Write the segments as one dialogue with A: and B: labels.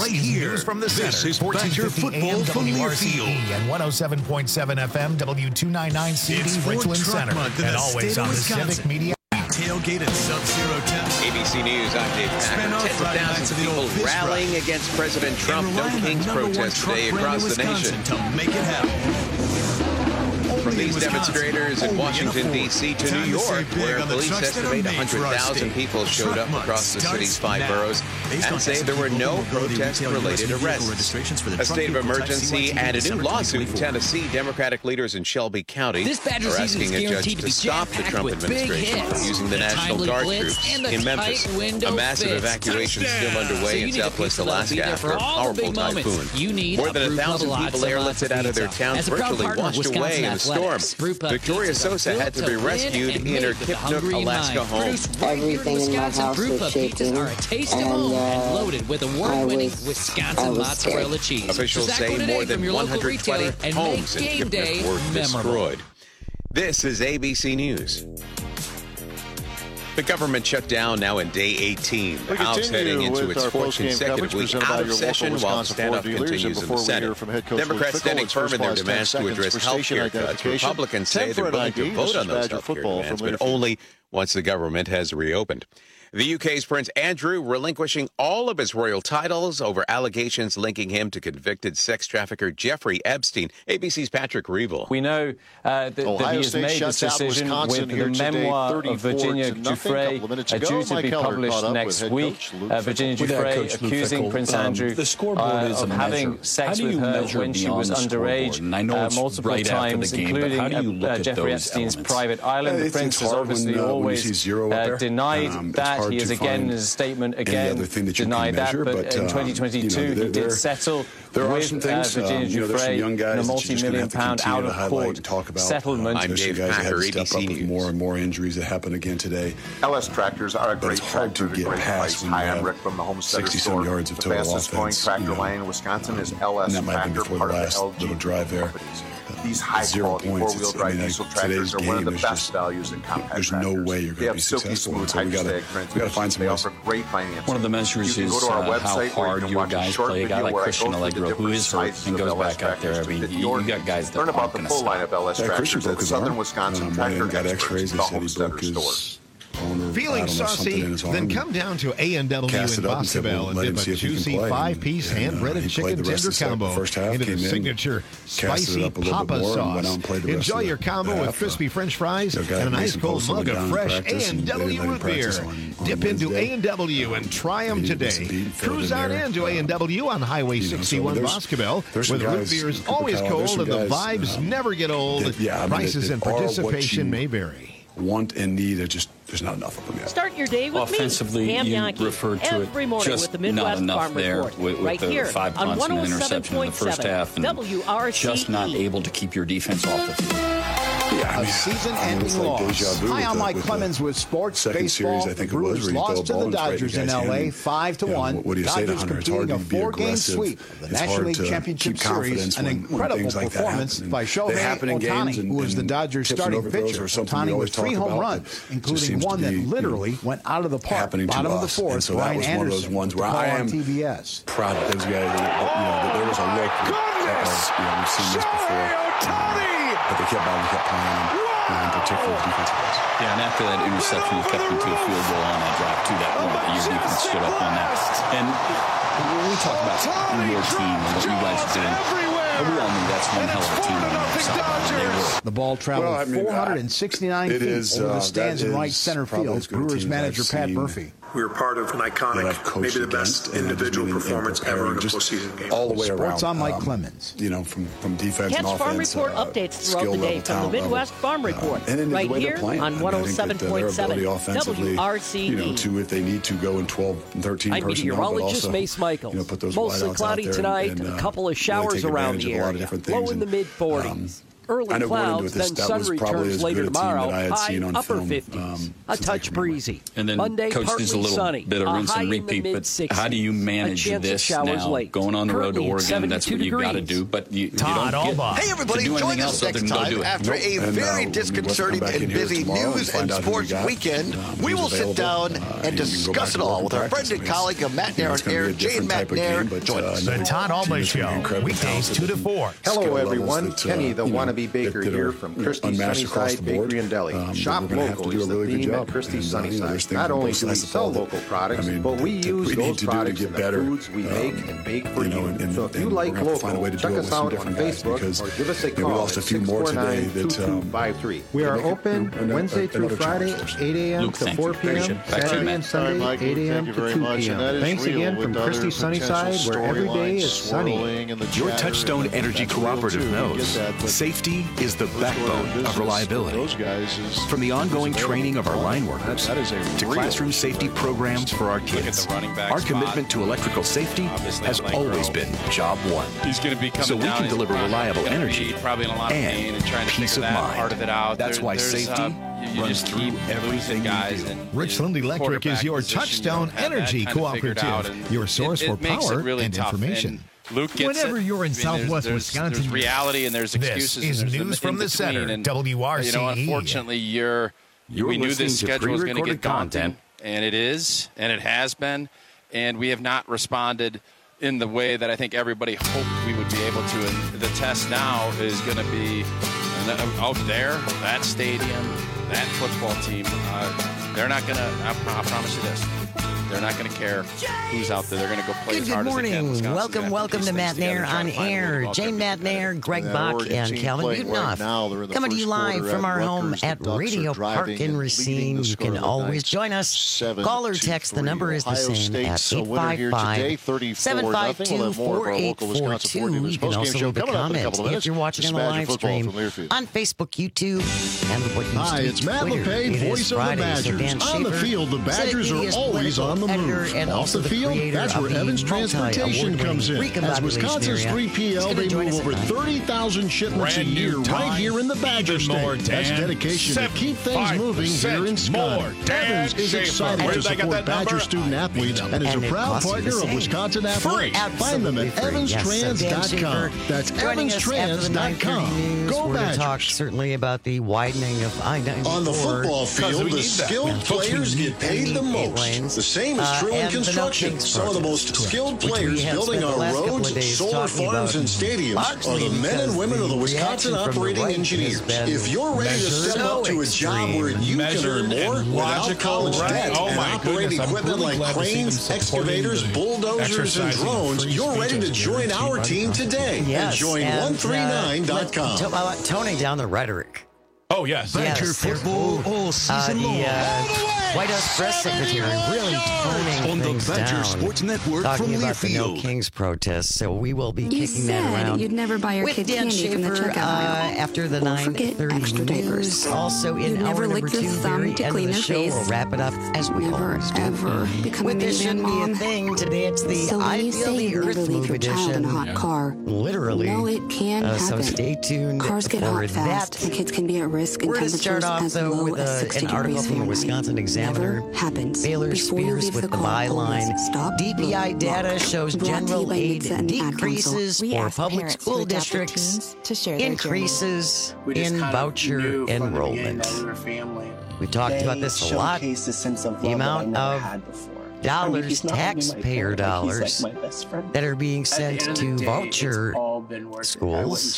A: right here.
B: News from the
A: This
B: center.
A: is Badger football from Learfield.
B: And 107.7 FM, W299CD,
A: It's Ford
B: Richland
A: Truck
B: Center.
A: Month in
B: And
A: the
B: always
A: state of
B: on the
A: Wisconsin.
B: Civic Media.
A: Tailgate and Sub-Zero temps.
C: ABC News, I'm Dave
A: Spend
C: Packer.
A: our
C: Tens of
A: Friday nights
C: thousands
A: at
C: of
A: the old
C: people
A: Fish
C: rallying
A: Fry.
C: against President Trump.
A: And
C: No
A: relying on
C: Kings
A: number one
C: protest
A: truck
C: today
A: brand
C: across
A: in
C: the
A: Wisconsin
C: nation.
A: to make it happen.
C: From these
A: Wisconsin,
C: demonstrators in
A: only
C: Washington,
A: Ford.
C: D.C. to
A: Time
C: New
A: to save
C: York,
A: big
C: where
A: on the
C: police
A: trucks that are
C: estimate
A: made for our
C: 100,000
A: state.
C: people showed
A: Truck
C: up
A: Month
C: across the city's
A: starts
C: 5
A: now.
C: boroughs
A: Based
C: and
A: on
C: say there were
A: S&P
C: no
A: Global Mobility
C: protest-related
A: Retail
C: arrests.
A: registrations for the
C: A
A: truck
C: state of
A: vehicle type
C: emergency
A: CYT
C: and a new
A: December
C: lawsuit in
A: 2024.
C: Tennessee. Democratic leaders in Shelby County
D: This Badger
C: are
D: season is
C: asking a judge
D: guaranteed to
C: to
D: be
C: stop the
D: jam-packed
C: Trump
D: with big
C: administration
D: hits.
C: from using the
D: A
C: National
D: timely
C: Guard
D: blitz
C: troops
D: and the
C: in Memphis.
D: tight window
C: A massive
D: fits.
C: evacuation still
D: So
C: underway
D: you
C: in
D: need a
C: southwest
D: pizza that'll be
C: Alaska
D: there
C: after
D: for
C: a
D: all the
C: powerful
D: big moments.
C: typhoon.
D: You need
C: More
D: a
C: than
D: Brew Pub
C: 1,000
D: Lots
C: people
D: and
C: airlifted
D: Lots
C: out of their
D: pizza.
C: towns
D: As a proud
C: virtually
D: partner of
C: washed
D: Wisconsin
C: away in the storm.
D: Athletics, Brew Pub
C: Victoria
D: pizzas are
C: Sosa had
D: built
C: to be
D: win
C: rescued
D: and
C: in her
D: made with the
C: Kipnuk,
D: hungry in
C: Alaska
D: mind.
C: home.
D: Produced right here in
E: Everything in my
D: Wisconsin,
E: house
D: Brew
E: was
D: Pub pizzas
E: shaking,
D: are a taste of
E: and,
D: home and loaded with award-winning
E: I
D: Wisconsin
E: was
D: mozzarella cheese.
C: Officials
D: Zach
C: say
D: Go
C: more
D: today
C: than
D: from your local
C: 120
D: retailer and
C: homes
D: make
C: in
D: game day
C: Kipnuk were
D: memorable.
C: destroyed. This is ABC News. The government shut down now in day 18. The House heading into its fourth consecutive week out of session while the standoff continues in the Senate. Democrats standing firm in their demands to address health care cuts. Republicans say they're willing to vote on those health care demands, but only once the government has reopened. The UK's Prince Andrew relinquishing all of his royal titles over allegations linking him to convicted sex trafficker Jeffrey Epstein. ABC's Patrick Reevell.
F: We know that he has made this decision with the memoir of Virginia Giuffre due to be published next week. Virginia Giuffre accusing Prince Andrew of having sex with her when she was underage multiple times, including Jeffrey Epstein's private island. The Prince has obviously always denied that. He has again in his statement denied that, but in 2022 he did settle with Virginia Giuffre in a multi-million-pound out-of-court settlement.
C: I'm Dave Packer, ABC News.
G: More and more injuries that happen again today.
H: LS tractors are a great tractor to get past. Hi, I'm Rick from the Homesteader
G: 60-some yards of
H: the
G: total
H: fastest growing
G: offense,
H: tractor line in Wisconsin is LS
G: and that might be
H: Tractor,
G: before
H: part
G: the
H: of
G: last
H: the LG
G: little drive there.
H: companies. These high-quality four-wheel drive diesel tractors are one of the best values in compact
G: there's
H: tractors.
G: no way you're
H: They
G: going to
H: have
G: be
H: silky
G: successful.
H: smooth
G: So we got
H: hydrostatic
G: to find some
H: They
G: ways.
H: offer great financing.
I: One of the measures
H: you can
I: is
H: go to our
I: how
H: website where
I: hard
H: you can
I: your
H: watch a
I: guys
H: short
I: play. A guy
H: video
I: like
H: where I
I: Christian
H: go through the
I: Allegro, who
H: different
I: is hurt
H: sizes
I: and
H: of
I: goes
H: LS
I: back out there. I
H: tractors
I: mean,
H: to fit
I: you
H: your
I: got guys that
H: Learn
I: aren't
H: about
I: going
H: the
I: to
H: full
I: stop.
H: line of LS
G: Christian
H: tractors
G: broke
H: at
G: his
H: Southern
G: arm.
H: Wisconsin
G: Went
H: Tractor
G: and got
H: Experts,
G: X-rays.
H: the
G: They said he
H: Homesteader
G: broke
H: store.
G: his bone or,
B: Feeling saucy? Then come down to A&W
G: Cast
B: in
G: it up and said,
B: Boscoville
G: well,
B: and
G: let him
B: dip
G: see
B: a
G: if he can
B: juicy
G: play.
B: 5-piece
G: And,
B: hand-breaded
G: he played
B: chicken
G: the rest
B: tender
G: of the
B: combo
G: first half,
B: into the
G: came in,
B: signature
G: casted it
B: spicy
G: up a little bit
B: Papa
G: more, and went out
B: sauce.
G: and played the rest
B: Enjoy
G: of
B: your
G: the
B: combo with
G: half.
B: crispy French fries
G: The guy
B: and an
G: Mason
B: ice cold
G: Post went
B: mug of
G: down in
B: fresh
G: practice, and they let
B: A&W
G: him
B: root beer.
G: practice on
B: Dip into
G: Wednesday.
B: A&W and try them
G: He
B: today.
G: missed a beat, filled
B: Cruise
G: in
B: on
G: there.
B: into A&W on Highway
G: So
B: 61
G: there's
B: Boscoville,
G: some
B: where the root
G: guys,
B: beer is
G: Cooper
B: always
G: Cal, there's
B: cold and
G: some
B: the
G: guys,
B: vibes never get old.
G: that
B: Prices and
G: that are what
B: participation
G: you
B: may vary.
G: Want and need are just there's not enough of them yet.
J: Start your day with
I: Offensively,
J: me, Pam
I: you
J: Yankee,
I: referred to it
J: every morning
I: just
J: with the Midwest
I: not enough
J: Farm
I: there
J: Report,
I: with
J: right
I: the
J: here
I: 5
J: on
I: punts and an interception in the first half, and
J: WRCE.
I: just not able to keep your defense off the field.
G: Yeah,
K: A season-ending loss. Hi, I'm Mike Clemens with Sports
G: second
K: Baseball.
G: series, I think
K: The
G: it was,
K: Brewers
G: where you throw a
K: lost to
G: ball
K: the
G: and it's right in
K: Dodgers
G: the
K: in
G: guy's
K: L.A.
G: hand.
K: 5-1.
G: What do you say to
K: Dodgers
G: Hunter? It's
K: completing
G: hard
K: a
G: to be
K: four-game
G: aggressive.
K: sweep of the
G: It's
K: National
G: hard
K: League
G: to
K: Championship
G: keep confidence
K: Series. An
G: when
K: incredible
G: things like that
K: performance
G: happen.
K: by
G: They
K: Shohei
G: happen in games,
K: Ohtani, who was the Dodgers
G: tips and
K: starting
G: overthrows
K: pitcher.
G: are something we
K: Ohtani
G: always
K: with 3
G: talk
K: home
G: about.
K: runs,
G: It just
K: including
G: seems
K: one
G: to
K: that
G: be,
K: literally went out of the park.
G: happening to
K: Bottom of the
G: us.
K: fourth,
G: And so that
K: Ryan
G: was one of those
K: Anderson
G: ones
K: with
G: where
K: the call
G: I
K: on
G: am
K: TBS.
G: proud of those guys. That there was a look. We've seen this before. But they kept playing them. In particular, defensive guys.
I: Yeah, and after that interception, you kept them to a field goal on that drive, too. That point, your defense stood up on that. And when we talk about your team and what you guys are doing, we all knew that's one hell of a team on the other side.
K: The ball traveled 469 feet over the stands in right center field. Brewers manager Pat Murphy.
L: We were part of an iconic, maybe the best individual performance ever in a postseason game.
G: All the way around.
K: Sports on Mike Clemens.
G: From defense and
J: Catch
G: offense.
J: Farm Report updates throughout the day from the Midwest Farm Report, right here on 107.7 WRCE.
G: To if they need to go in 12 and 13
M: I'm
G: personnel,
M: meteorologist
G: but also,
M: Mace Michaels.
G: put those
M: Mostly
G: wideouts
M: cloudy
G: out there
M: tonight,
G: and
M: a couple of
G: really
M: showers
G: take
M: around
G: advantage
M: the
G: of a lot of
M: area.
G: different
M: Low
G: things.
M: in the mid-40s.
J: Early clouds, then sun returns later tomorrow. High upper 50s. A touch breezy.
I: And then
J: Monday,
I: Coach
J: partly
I: needs a little
J: sunny.
I: bit of rinse and repeat. But how do you manage this now?
J: Late.
I: Going on the road to
J: Currently,
I: Oregon, that's what you've got to do. But you don't get
A: Hey, everybody, join us next time after a very disconcerting and busy news and sports weekend. We will sit down and discuss it all with our friend and colleague of Matt Nair on Air, Jane McNair. Join us.
E: The Todd Alba Show, weekdays 2 to 4.
M: Hello, everyone. Kenny, the wannabe baker here from Christie's Sunnyside Bakery and Deli. Shop local is the theme at Christie's Sunnyside. Not only do we sell local products, but we use those products in the foods we make and bake for you. So if you like local, check us out on Facebook or give us a call at 649-2253.
N: We are open Wednesday through Friday, 8 a.m. to 4 p.m., Saturday and Sunday, 8 a.m. to 2 p.m. Thanks again from Christie's Sunnyside, where every day is sunny.
O: Your Touchstone Energy Cooperative knows safety is the backbone of reliability. From the ongoing training of our line workers to classroom safety programs for our kids, our commitment to electrical safety has always been job one. So we can deliver reliable energy and peace of mind. That's why safety runs through everything we do.
E: Richland Electric is your Touchstone Energy Cooperative, your source for power and information.
P: Luke gets
E: Whenever you're in Southwest Wisconsin,
P: there's reality and there's excuses.
E: This is news from the center.
P: And,
E: WRCE.
P: Unfortunately, we knew this schedule was going to get daunting, and it is, and it has been, and we have not responded in the way that I think everybody hoped we would be able to. And the test now is going to be out there, that stadium, that football team. They're not going to. I promise you this. They're not going to care who's out there. They're going to go play as hard as they can.
Q: Good morning. Welcome to Matt Nair on Air. Jane Matt Nair, Greg Bach, and Calvin Butonoff. Coming to you live from our home at Radio Park in Racine. You can always join us. Call or text. The number is the same at 855-752-4842. You can also leave a comment if you're watching on the live stream on Facebook, YouTube, and what used
B: Hi,
Q: to be
B: it's Matt
Q: Twitter.
B: LePay, voice of the Badgers. On the field, the Badgers are always on the move.
Q: And
B: off the field, that's where Evans Transportation comes in. As Wisconsin's 3PL, they move over 30,000 shipments a year right here in the Badger State. That's dedication to keep things moving here in Scott. Evans is excited to support Badger student athletes and is a proud partner of Wisconsin Athletics. Find them at evanstrans.com. That's evanstrans.com. Go
Q: We're going to talk
B: Badgers.
Q: certainly about the widening of I-94.
R: On the football field, the skilled players get paid the most. The same is true in construction. Some of the most skilled players building our roads, solar farms, and stadiums are the men and women of the Wisconsin Operating Engineers. If you're ready to step up to a job where you can earn more without college debt and operate equipment like cranes, excavators, bulldozers, and drones, you're ready to join our team today. And join 139.com.
Q: Toning down the rhetoric.
E: Oh, yes.
Q: Badger football all season long. White House press secretary really toning things down.
O: Sports Network
Q: talking about the No
O: Learfield.
Q: Kings protests. So we will be
S: You
Q: kicking that
S: said
Q: around.
S: you'd never buy your
Q: with
S: kid
Q: Dan
S: candy from the
Q: Schaefer,
S: checkout aisle.
Q: after the
S: Or forget
Q: 9:30
S: extra diapers.
Q: news. Also in
S: You'd
Q: hour
S: never
Q: number
S: lick your
Q: 2,
S: thumb
Q: very
S: to
Q: end
S: clean
Q: of the
S: your
Q: show.
S: face.
Q: We'll wrap it up as we
S: Never,
Q: always do.
S: ever become
Q: With
S: a
Q: this
S: Minivan
Q: shouldn't be
S: mom.
Q: a thing. Today it's the
S: So
Q: I
S: when you
Q: Feel
S: say
Q: the
S: you'd
Q: Earth
S: never leave
Q: Move
S: your child
Q: edition.
S: in a hot car,
Q: Literally.
S: no, it can
Q: So
S: happen.
Q: stay tuned
S: Cars get
Q: for
S: hot fast,
Q: that.
S: and kids can be at risk in
Q: We're going to
S: temperatures
Q: start off,
S: as
Q: though,
S: low
Q: with
S: as 60
Q: an article
S: degrees
Q: from the
S: Fahrenheit.
Q: Wisconsin Examiner.
S: Never happens.
Q: Baylor
S: Before you
Q: Spears
S: leave
Q: with
S: the
Q: the
S: car,
Q: byline.
S: always stop,
Q: DPI
S: look,
Q: data
S: walk.
Q: shows
S: Brought to you
Q: general
S: by
Q: aid
S: Midset and the Ad
Q: decreases
S: Council.
Q: for public school districts, increases in voucher enrollment. We talked about this a lot. The amount of dollars, taxpayer dollars, that are being sent to voucher schools.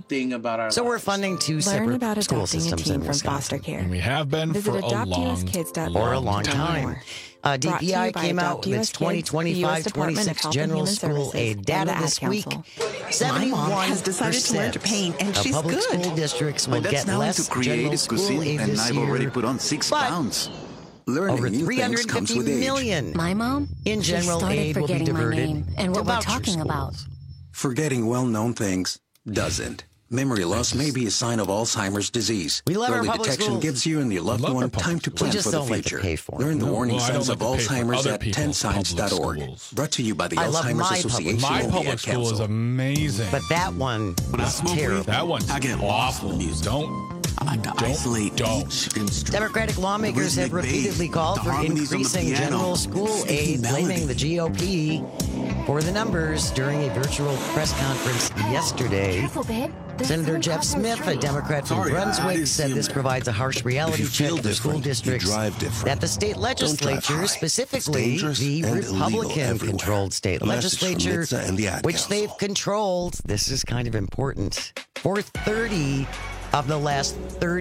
Q: So we're funding two
S: Learn
Q: separate
S: about
Q: school
S: adopting a
Q: systems
S: teen
Q: in
S: from
Q: Wisconsin.
S: foster care.
E: And we have been
S: Visit
E: for a long
Q: time.
S: Brought to you
Q: DPI
S: by
Q: came out
S: Adopt
Q: with
S: US
Q: its
S: Kids, the US Department of
Q: 2025-26
S: Health and
Q: General
S: Human
Q: School
S: Services,
Q: Aid
S: and
Q: data
S: the Ad
Q: this week.
S: Council.
Q: 71% of public school districts will get less general school aid this year.
T: put on 6
Q: But
T: pounds.
Q: over 350 million
U: My mom
Q: in general
U: started
Q: aid will be
U: forgetting my
Q: diverted
U: name and
Q: to
U: what we're
Q: voucher
U: talking
Q: schools.
U: about.
T: Forgetting well-known things doesn't. Memory loss may be a sign of Alzheimer's disease.
Q: We love
T: Early
Q: our public
T: detection
Q: schools.
T: gives you and your loved one time to plan for the future. Learn the warning signs of Alzheimer's at 10signs.org. Brought to you by the Alzheimer's Association.
E: My public school is amazing.
Q: But that one is terrible.
E: That one's awful.
Q: Democratic lawmakers have repeatedly called for increasing general school aid, blaming the GOP for the numbers during a virtual press conference yesterday. Senator Jeff Smith, a Democrat from Brunswick, said this provides a harsh reality check to school districts that the state legislature, specifically the Republican-controlled state legislature, which they've controlled, this is kind of important, for 30 of the last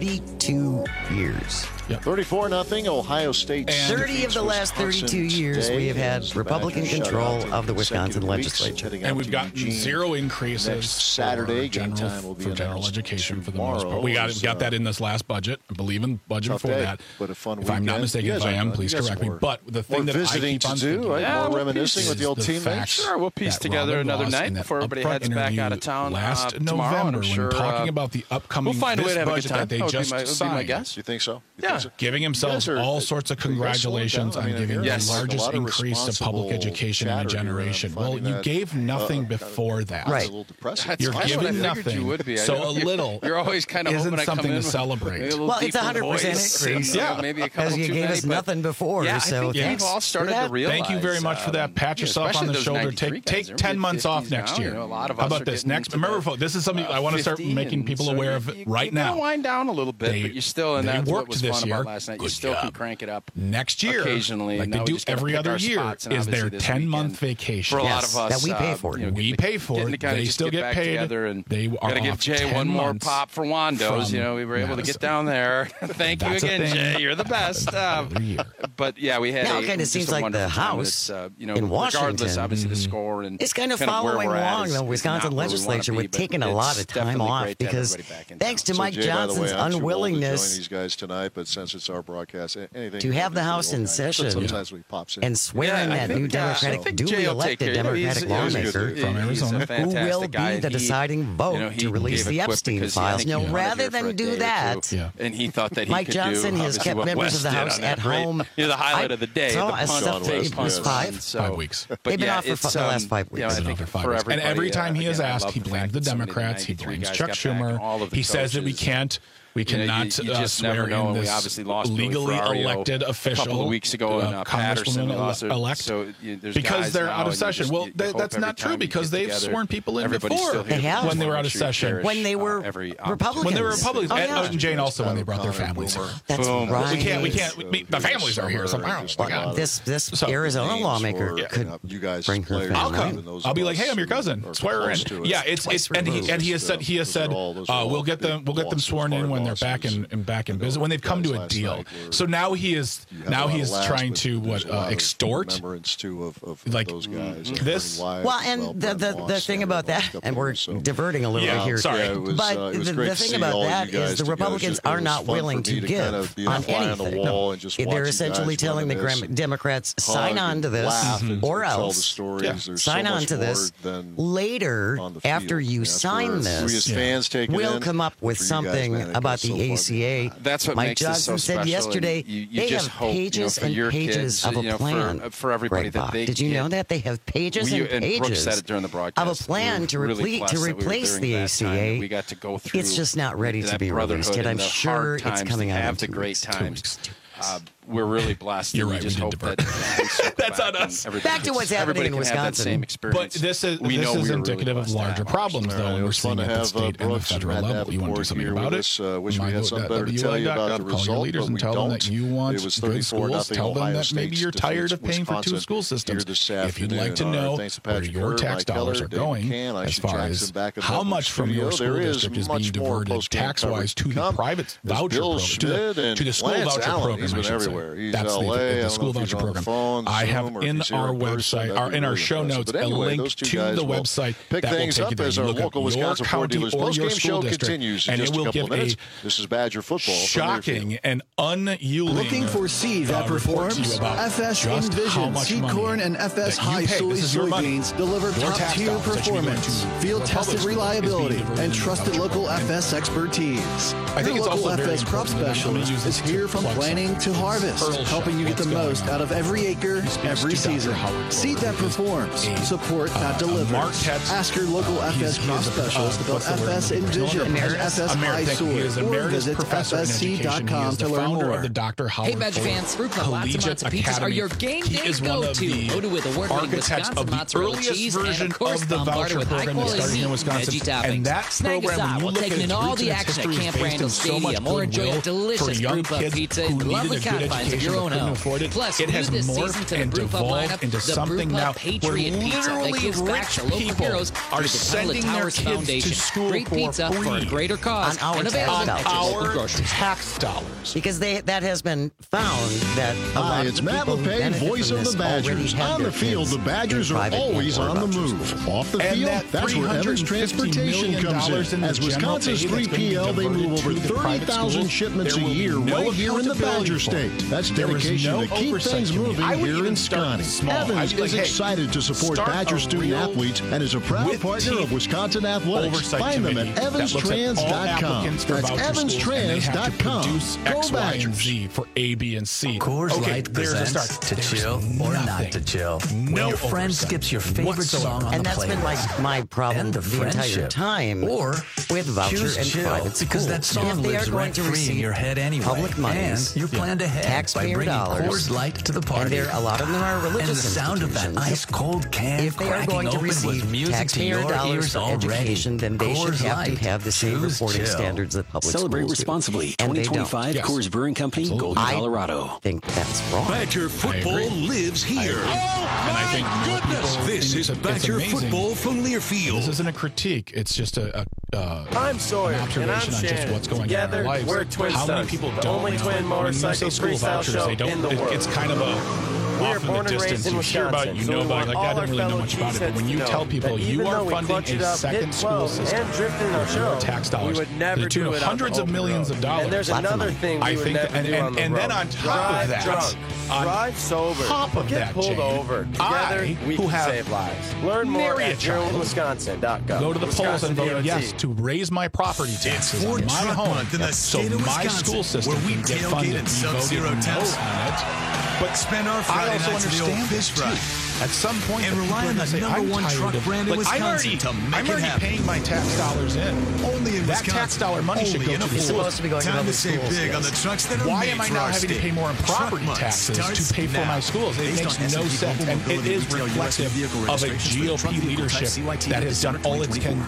Q: 32 years.
M: 34-0, Ohio State.
Q: 30 of the last 32 years, we have had Republican control of the Wisconsin legislature.
E: And we've gotten zero increases
M: Saturday
E: for general education for the most part. We got that in this last budget. I believe in the budget before that.
M: But a fun
E: if I'm not mistaken, if I am, please correct me. But the thing that I keep on thinking
M: more reminiscing with the old teammates.
P: Sure, we'll piece together another night before everybody heads back out of town
E: last
P: tomorrow.
E: November, when talking about the upcoming
P: find a way to have a good time.
E: That they just signed.
P: My guess.
M: You think so?
P: Yeah.
E: Giving himself all sorts of congratulations on giving the largest increase of public education in a generation. Well, you gave nothing before that.
Q: Right.
E: You're giving nothing. So a little.
P: You're always kind of
E: isn't something to celebrate.
Q: Well, it's 100% increase.
P: Yeah, maybe a couple
Q: because you gave us nothing before.
P: Yeah,
Q: so
P: I think we've all started to realize.
E: Thank you very much for that. Pat yourself on the shoulder. Take 10 months off next year. How about this? Remember, this is something I want to start making people aware of right now.
P: Wind down a little bit, but you still, and that's what was fun about last night. You still can crank it up
E: next year,
P: occasionally,
E: like they do every other year. Is their 10-month vacation
P: for a lot of us
Q: that we pay for?
E: We pay for it. They still get paid. They are
P: got to give Jay one more pop for Wandos. We were able to get down there. Thank you again, Jay. You're the best. But yeah, we had.
Q: Now it kind of seems like the House in Washington,
P: regardless, obviously the score and
Q: it's kind of following along the Wisconsin legislature with taking a lot of time off because thanks to Mike Johnson's unwillingness
M: these guys tonight, but since it's our broadcast,
Q: to have the House in session and swear in that new Democratic, duly elected Democratic lawmaker
E: from Arizona
Q: who will be the deciding vote to release the Epstein files. Now, rather than do that,
P: and he thought that
Q: Mike Johnson has kept members of the House at home.
P: The highlight of the day.
Q: It was 5
E: weeks.
Q: They've been off for the last 5 weeks.
E: And every time he is asked, he blames the Democrats. He blames Chuck Schumer. He says that we cannot swear in this legally elected official.
P: A couple of weeks ago in Patterson,
E: elect because they're out of session. Well, that's not true because they've sworn people in before when they were out of session.
Q: When they were Republicans.
E: When they were Republicans. And Jane also when they brought their families here.
Q: That's right.
E: We can't. The families are here. So
Q: this Arizona lawmaker could bring her family.
E: I'll come. I'll be like, hey, I'm your cousin. Swear her in. Yeah, it's and he has said we'll get them sworn in when they're back in business when they've come to a deal. So now he is trying to extort like this.
Q: Well, and the thing about that, and we're diverting a little bit here.
E: Sorry,
Q: but the thing about that is the Republicans are not willing to give on anything. No. They're essentially telling the Democrats sign on to this or else. Sign on to this. Later, after you sign this, we'll come up with something about the ACA.
P: That's what
Q: Mike
P: makes
Q: Johnson
P: this so
Q: said yesterday they have pages and pages of a plan
P: for everybody.
Q: Did you know that they have pages and pages
P: said it during the broadcast.
Q: of a plan to replace the ACA?
P: We got to go through.
Q: It's just not ready to be released yet. I'm sure it's coming out.
P: Have the great times. We're really blessed.
E: You're right.
P: We just hope that
E: that's on us.
Q: Back to what's happening in Wisconsin.
P: Same experience.
E: But this is indicative of larger problems, though, and we're seeing at the state and the federal level. You want to do something about it?
M: Wish we had something better to tell you about the result,
E: call your leaders and tell them that you want good schools. Tell them that maybe you're tired of paying for two school systems. If you'd like to know where your tax dollars are going, as far as how much from your school district is being diverted tax-wise to the private voucher program, to the school voucher program, I should say. everywhere. That's the school voucher program. I have in our website, in our show notes, a link to the website that will take you there. You look at your county or your school district, and it will give a
B: This is Badger football.
E: Shocking and unyielding.
K: Looking for seed that performs? FS Envision Seed Corn and FS High Soy soybeans deliver top-tier performance, field-tested reliability, and trusted local FS expertise.
E: I think
K: Your
E: it's
K: local
E: also
K: FS crop specialist is here from planning to harvest, helping you get the most out of every acre, every season. Seed that performs, support that delivers. Ask your local FS crop specialist about FS Envision and FS High Soy, or visit FSC.com to learn more.
D: Hey, Badger fans, Fruit Club Lots and Lots of Peaches are your game day go-to. Loaded with award-winning Wisconsin mozzarella cheese and, of course, bombarded with high-quality meat and veggie toppings. Snag us out while taking in all the action at Camp Randall Stadium, or enjoy a delicious Brew Pub pizza in the lovely confines of your own home. Plus,
E: it has
D: new this season to the Brew Pub lineup, the Brew Pub Patriot Pizza that gives back to local heroes through the Pilot Towers Foundation. Great pizza for a greater cause and available at our
E: tax dollars.
Q: Because that has been found that
B: Hi, it's Matt LePay, voice of the Badgers. On the field, the Badgers are always on the move. Off the field, that's where Evans Transportation comes in. As Wisconsin's 3PL, they move over 30,000 shipments a year right here in the Badger State. That's dedication to keep things moving here in Scotty. Evans is excited to support Badger student athletes and is a proud partner of Wisconsin Athletics. Find them at evanstrans.com. That's evanstrans.com. Go Badgers.
E: For A, B, and C.
U: Coors Light presents To Chill or Not to Chill. When your friend skips your favorite song on the playlist.
Q: And that's been my problem the entire time.
U: Or
Q: with voucher and private schools.
U: Because that song lives rent-free in your head anyway.
Q: Public monies,
U: and you plan ahead
Q: taxpayer
U: by bringing
Q: dollars,
U: Coors Light to the party.
Q: And a lot of them are religious
U: and the sound of that ice-cold can
Q: if they are going to receive taxpayer dollars for education, then they should have the same reporting standards that public
O: Celebrate
Q: schools
O: responsibly.
Q: do. And
O: 2025 Coors Brewing Company, Golden, Colorado.
Q: I think that's wrong.
O: Badger football lives here.
E: Oh, and I think goodness!
O: This is Badger football from Learfield.
E: This isn't a critique. It's just
V: I'm Sawyer,
E: an observation
V: and I'm
E: on just
V: Shannon.
E: what's going
V: Together,
E: on in our lives.
V: we're Twin
E: How many
V: Studs,
E: people
V: the
E: don't?
V: only twin motorcycle freestyle show in the world.
E: It's kind of a
V: We are
E: off in
V: born
E: the
V: and raised
E: distance.
V: in
E: You hear about it,
V: Wisconsin,
E: you
V: so
E: know
V: we
E: about
V: want
E: it. Like,
V: all
E: I
V: our
E: don't really know
V: fellow
E: much about it. But
V: G-Sets
E: when you
V: to
E: tell
V: know
E: people
V: that
E: you
V: even
E: are
V: though we
E: funding
V: clutch it
E: a
V: up,
E: second
V: hit
E: school
V: 12,
E: system
V: and drift in our
E: with your
V: show,
E: tax
V: we
E: dollars,
V: would never
E: to the tune
V: do
E: of
V: it on
E: hundreds of
V: open
E: millions
V: road.
E: of dollars.
V: And there's another thing we would never do on the road.
E: And then on top
V: drive
E: of that,
V: drunk, drive sober, get pulled over. Together, we can save lives. Learn more at JeraldWisconsin.gov.
E: Go to the polls and vote yes to raise my property taxes on my home, so my school system
W: where we
E: can get
W: tailgate
E: funded.
W: and Sub-Zero temps.
E: But
W: spend our Friday nights at the old fish fry.
E: At some point,
W: and rely on the #1 truck brand in Wisconsin to make
E: I'm already paying my tax dollars in.
W: Only in
E: that
W: Wisconsin.
E: tax dollar money should go to the
Q: supposed to be going
W: Time
Q: to
W: to save
Q: schools,
W: big on the trucks that are
E: Why
W: made
E: am I
W: for
E: now
W: our
E: having to
W: state?
E: pay more in property
W: Truck
E: taxes
W: Month
E: to pay for my schools? It makes no sense, and it is reflective of a GOP leadership that has done all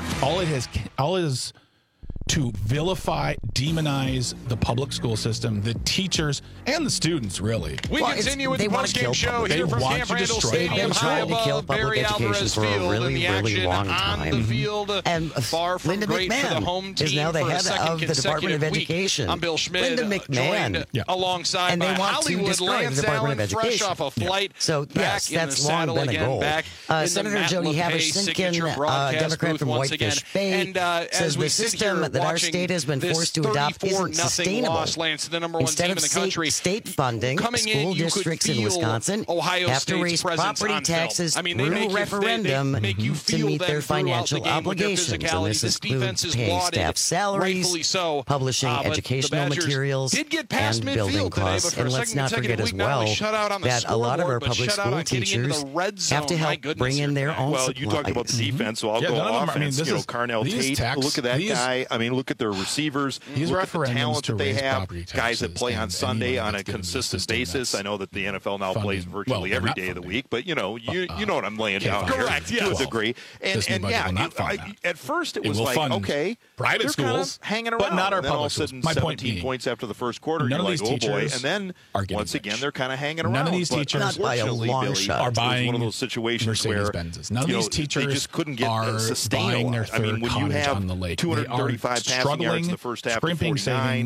E: it is to vilify, demonize the public school system, the teachers, and the students, really.
P: We continue with the post-game show here from Camp Randall Stadium, high above Barry Alvarez Field, and the action on the field,
Q: and
P: far from
Q: Linda
P: great
Q: McMahon
P: for the home team
Q: is now the
P: for a
Q: head
P: second
Q: of the Department of
P: consecutive
Q: Education.
P: week. I'm Bill Schmidt,
Q: Linda McMahon,
P: joined alongside
Q: and they
P: by
Q: want to
P: Hollywood
Q: destroy
P: Lance
Q: the Department
P: Allen,
Q: of
P: fresh
Q: Education.
P: off a flight
Q: So
P: back
Q: yes,
P: in the
Q: that's long
P: saddle
Q: been a
P: again,
Q: goal.
P: back in
Q: Senator
P: the
Q: Jody
P: Matt LePay
Q: Haversinkin,
P: signature broadcast
Q: Democrat
P: booth
Q: from
P: once
Q: Whitefish
P: again.
Q: Bay,
P: And
Q: says the system that our state has been forced to adopt isn't sustainable.
P: Loss, Lance, the number one
Q: Instead
P: team
Q: of
P: in the country.
Q: state funding,
P: Coming in,
Q: school
P: you could
Q: districts in
P: feel
Q: Wisconsin
P: Ohio
Q: have to
P: State's
Q: raise
P: presence
Q: property
P: on
Q: taxes
P: film. I mean, they
Q: through
P: make you-
Q: referendum
P: they make you
Q: to
P: feel
Q: meet
P: them
Q: their
P: throughout
Q: financial
P: the game with their
Q: obligations. And
P: physicality.
Q: this
P: This defense
Q: includes
P: is
Q: paying
P: lauded,
Q: staff salaries,
P: rightfully so.
Q: publishing
P: But
Q: educational
P: the Badgers
Q: materials,
P: did get past
Q: and building
P: midfield today,
Q: costs.
P: but for
Q: And
P: a
Q: let's
P: second
Q: not forget
P: consecutive
Q: as
P: week, not only
Q: well
P: shut out on the
Q: that a lot of our
P: scoreboard, but
Q: public
P: shut out
Q: school
P: on getting into
Q: teachers
P: the red zone.
Q: have to
P: My
Q: help
P: goodness,
Q: bring in their own
G: Well, you talked about the defense, so I'll go offense. Carnell Tate, look at that guy. I mean, look at their receivers. Look at the talent that they have. Guys that play on Sunday on a consistent basis. I know that the NFL now plays virtually every day of the week, but you know what I'm laying down here to a degree. And yeah, at first it was like, okay,
E: private schools
G: hanging around,
E: but not our
G: and then all
E: public
G: of a sudden
E: schools. My point
G: 17 points after the first quarter.
E: None
G: You're
E: of
G: like,
E: these
G: oh boy,
E: teachers
G: and then once again they're kind of hanging around.
E: None of these
G: But
E: teachers,
Q: not by a long
G: Billy,
Q: shot,
E: are buying
G: one of those situations where
E: Mercedes-Benzes. None of these teachers
G: they just couldn't get
E: are
G: sustainable.
E: buying their third
G: when you
E: cottage
G: have
E: on the lake.
G: 235 passing yards in the first half to 49.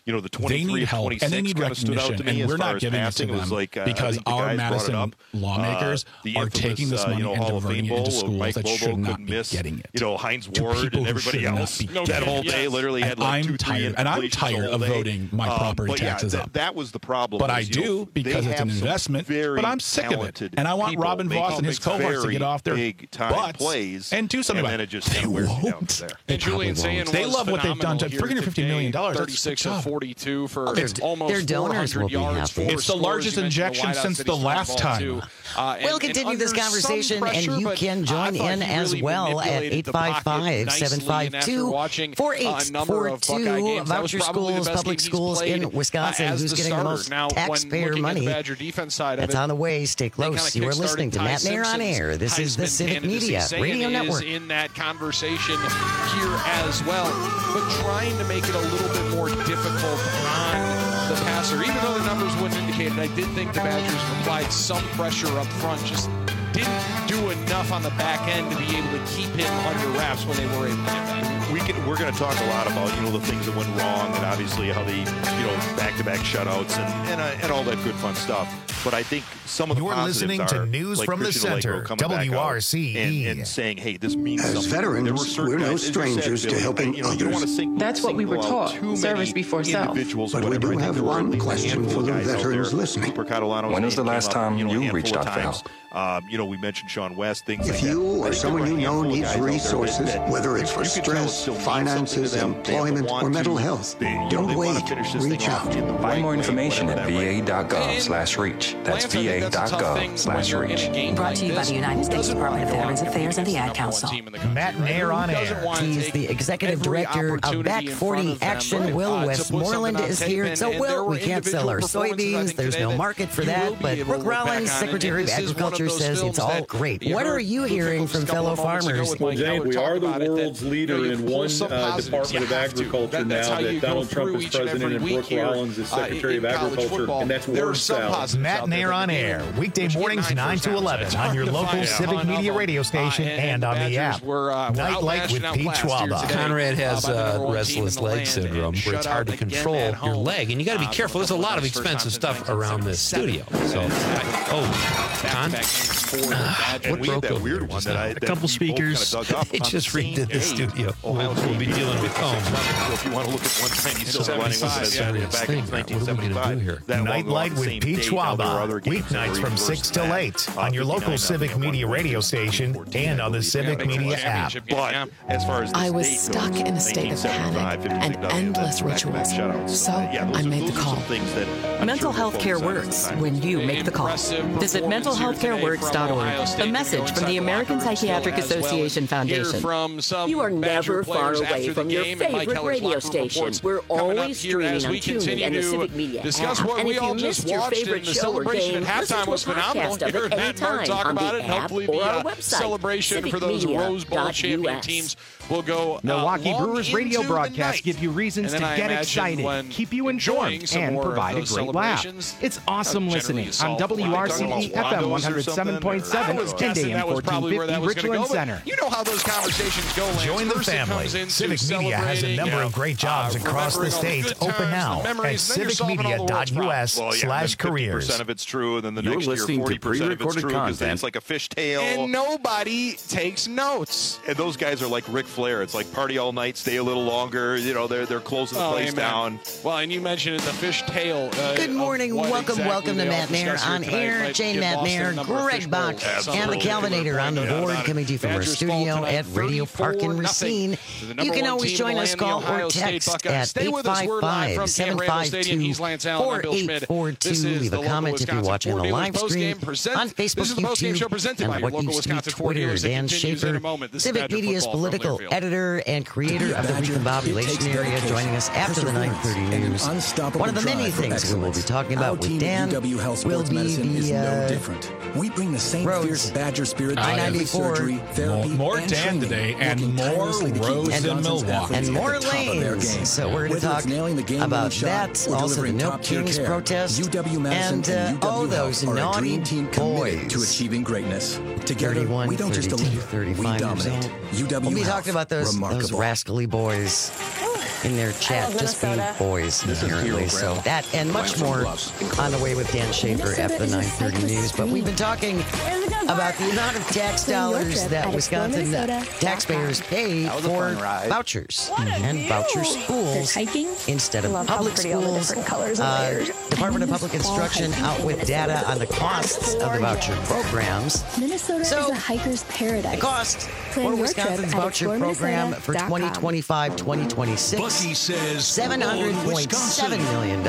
G: the 23 of 26
E: and they need
G: kind of stood out to me
E: and
G: as far as passing. It was like
E: because our Madison lawmakers are taking this money and diverting it into schools that should not be getting it.
G: Heinz Ward and everybody else. That whole day literally had like
E: I'm tired of voting my property taxes up.
G: That was the problem.
E: But I do because it's an investment. But I'm sick of it, and I want Robin Voss and his cohorts to get off their butts and do something about it.
G: They won't.
P: And Julian Sayin,
E: they love what they've done to $350 million.
P: 36 of 42 for almost
Q: their donors
P: 400 yards.
E: It's the largest injection since the last time.
Q: We'll continue this conversation, and you can join in as well at 855-752-4842. Voucher schools, public schools in Wisconsin. Who's getting the most taxpayer money? That's on the way. Stay close. You are listening to Matt Mayer on Air. This is the Civic Media Radio Network.
P: In that conversation here as well, but trying to make it a little bit more difficult on the passer, even though the numbers wouldn't indicate it. I did think the Badgers applied some pressure up front, just didn't do enough on the back end to be able to keep him under wraps when they were able to get back.
G: We're going to talk a lot about the things that went wrong and obviously how they back-to-back shutouts and all that good fun stuff. But I think some of the positives
W: listening to News from the Center, WRCE,
G: and saying, hey, this means
R: something.
G: As
R: veterans, we're no strangers to helping others.
S: That's what we were taught. Service before self.
R: But we do have one question for the veterans listening.
I: When was the last time you reached out for help?
G: We mentioned Sean West, things like that.
R: If you or someone you know needs resources, whether it's for stress, finances, employment, or mental health, don't wait. Reach out.
I: Find more information at va.gov/reach. That's va.gov/reach.
S: Brought to you by the United States Department of Veterans Affairs and the Ad Council.
W: Matt Mayer on Air.
Q: He is the executive director of Back 40 Action. Will Westmoreland is here. So, Will, we can't sell our soybeans. There's no market for that. But Brooke Rollins, Secretary of Agriculture, says it's all great. What are you hearing from fellow farmers?
C: Well, Jane, we are the world's leader in one Department of Agriculture now that Donald Trump is president and Brooke Rollins is Secretary of Agriculture, and that's Word South.
W: Matt Mayer on Air, weekday mornings 9 to 11 on your local Civic Media radio station and on the app. Nightlight with Pete Schwaba.
F: Conrad has restless leg syndrome, where it's hard to control your leg, and you got to be careful. There's a lot of expensive stuff around this studio. So, Con?
G: What broke that weird one?
F: A couple speakers. They just redid the studio. We'll be dealing with foam.
G: If you want to look at one tiny silver lining back in 1975,
W: Nightlight with Pete Schwaba. Weeknights from 6 till 8 on your local Civic Media radio station and on the Civic Media app.
G: But as far as
S: I was stuck in a state of panic and endless rituals. So I made the call. Mental health care works when you make the call. Visit mentalhealthcareworks.org. A message from the American Psychiatric Association Foundation.
J: You are never far away from your favorite radio station. We're always streaming on TuneIn and the Civic Media app. And if you missed your favorite show or game, listen to a podcast of it anytime on the app or our website,
P: celebration for those Rose Bowl champion teams will go.
H: Milwaukee Brewers radio broadcasts give you reasons to get excited, keep you informed, and provide a great laugh. It's awesome listening on WRCE FM 107.7 and AM 1450 Richland Center.
P: You know how those conversations go.
W: Join the family. Civic Media has a number of great jobs across the state. Open now at civicmedia.us/careers.
G: 50% of it's true, and then the next year 40% of it's true because it's like a fishtail.
P: And nobody takes notes.
G: And those guys are like Ric Flair. It's like party all night, stay a little longer. They're closing the place down.
P: Well, and you mentioned it, the fishtail.
Q: Good morning. Welcome to Matt Mayer on Air. Jane Matt Mayer, Greg Bach, and the Calvinator on the board, coming to you from our studio at Radio Park in Racine. You can always join us, call or text at 855-752-4842. Leave a comment if you're watching the live stream on Facebook, YouTube, and What You Speak Twitter. Dan Schaefer, Civic Media's political editor and creator of the Recombobulation Area, joining us after the 9:30 news. One of the many things we will be talking about with Dan will be the
T: we bring the same fierce Badger spirit
Q: I-94.
E: More Dan today and more Rose in Milwaukee.
Q: And more lanes. So we're going to talk about that. Also the Milk Kings protest. And those naughty boys.
T: To achieving greatness.
Q: Together, 31, we don't 32, just 35 years old. We'll be talking about those rascally boys in their chat, just being boys, apparently. So that and much more on the way with Dan Schaefer after the 9:30 news. But we've been talking about the amount of tax dollars that Wisconsin taxpayers pay for vouchers and voucher schools instead of public schools. Department of Public Instruction out with data on the costs of the voucher programs.
A: Minnesota is a hiker's paradise.
Q: The cost for Wisconsin's voucher program for 2025-2026, $700.7 million.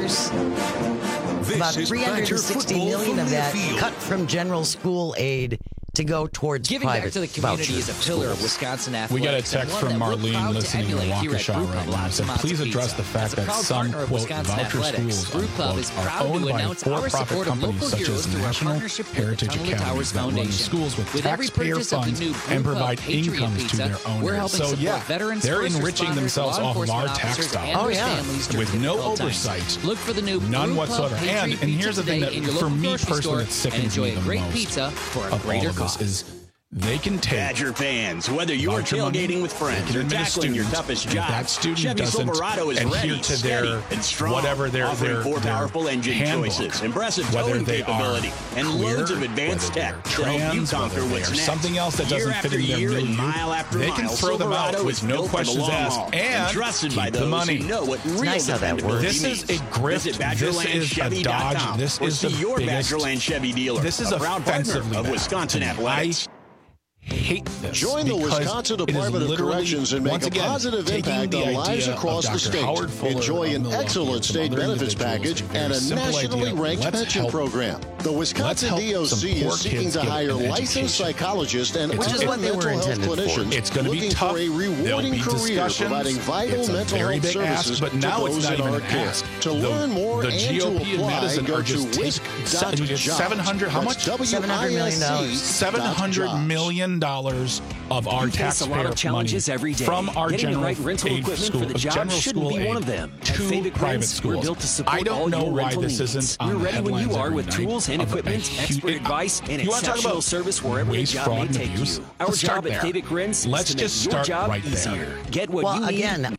Q: About $360 million of that cut from general school aid to go towards
L: giving
Q: private
L: back to the community is a pillar of Wisconsin athletics.
E: We got a text from Marlene listening to Waukesha right now. It said, please address the fact that some, quote, voucher schools, unquote, are owned by for-profit companies such as National Heritage Academies that run schools with taxpayer funds and provide incomes to their owners. So, yeah, they're enriching themselves off of our tax dollars.
Q: Oh, yeah.
E: With no oversight.
L: Look for the new
E: none whatsoever. And here's the thing that, for me personally, that sickens me the most of all of this is they can take
N: Badger fans, whether you are tailgating with friends or tackling your toughest job,
E: that student
N: Chevy
E: doesn't
N: Silverado is
E: adhere
N: ready,
E: to their
N: and strong,
E: whatever their
N: powerful engine
E: handbook,
N: choices, impressive
E: whether
N: towing
E: they
N: capability, and
E: queer,
N: loads of advanced tech to help you conquer what's next.
E: Something else that doesn't fit in their milieu, they can throw them out with no questions asked and
N: trusted
E: keep
N: by
E: the
N: those
E: money.
N: who know what real
Q: nice how that works.
E: This is a grift. This is a dodge. This is the
N: your
E: biggest.
N: Badgerland Chevy dealer.
E: This is
N: a proud
E: offensively
N: partner of Wisconsin Athletics.
E: Hate this.
R: Join the Wisconsin Department of Corrections and make a positive impact on lives across the state. Enjoy an excellent state benefits package and a nationally ranked pension program. The Wisconsin DOC is seeking to hire licensed psychologists and other mental health clinicians looking for a rewarding career providing vital mental health services to those in our care. To learn more and to apply, go to WISC.jobs.
E: 700, how much?
Q: $700 million.
E: $700 million of our taxpayer money from our general aid school, general school aid to private schools. I don't know why this isn't on the headlines every night.
X: Tools and equipment, expert advice, and exceptional service wherever the job may take you. Our job at David Grins is to make your job easier. Get what you need.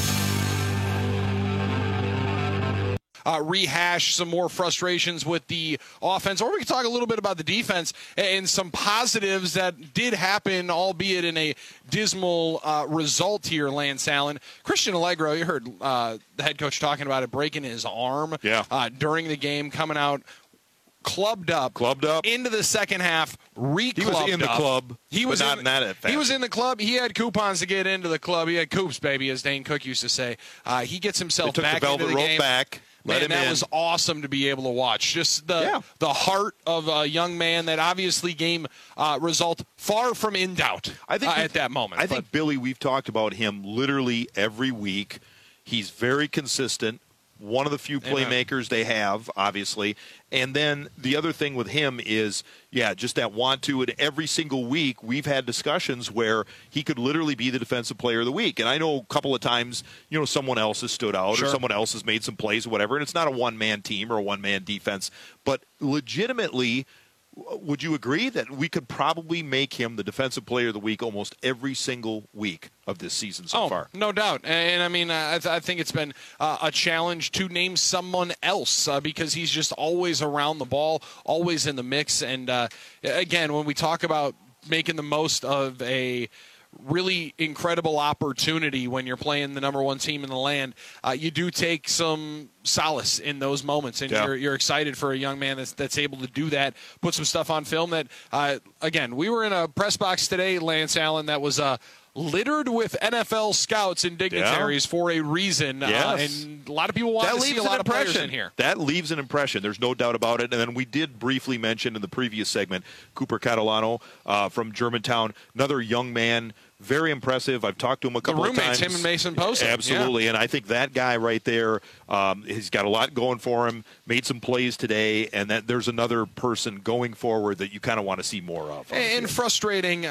Y: Rehash some more frustrations with the offense, or we can talk a little bit about the defense and some positives that did happen, albeit in a dismal result here, Lance Allen. Christian Allegro, you heard the head coach talking about it, breaking his arm during the game, coming out clubbed up into the second half,
G: He was in the club, he was not in that fashion.
Y: He was in the club. He had coupons to get into the club. He had coops, baby, as Dane Cook used to say. He gets himself back into the game. Man, that was awesome to be able to watch. Just the heart of a young man. That obviously game result far from in doubt at that moment.
G: I think, Billy, we've talked about him literally every week. He's very consistent. One of the few playmakers they have, obviously. And then the other thing with him is, just that want to. And every single week we've had discussions where he could literally be the defensive player of the week. And I know a couple of times, someone else has stood out or someone else has made some plays or whatever. And it's not a one-man team or a one-man defense. But legitimately, would you agree that we could probably make him the defensive player of the week almost every single week of this season so far?
Y: No doubt. And I mean, I think it's been a challenge to name someone else because he's just always around the ball, always in the mix. And again, when we talk about making the most of a really incredible opportunity when you're playing the number one team in the land, you do take some solace in those moments, and you're excited for a young man that's able to do that, put some stuff on film that, again, we were in a press box today, Lance Allen, that was littered with NFL scouts and dignitaries for a reason, and a lot of people want to see a lot of players in here.
G: That leaves an impression. There's no doubt about it. And then we did briefly mention in the previous segment Cooper Catalano from Germantown, another young man, very impressive. I've talked to him a couple of times.
Y: Him and Mason Posen.
G: Absolutely, and I think that guy right there, he's got a lot going for him, made some plays today, and that there's another person going forward that you kind of want to see more of.
Y: And frustrating,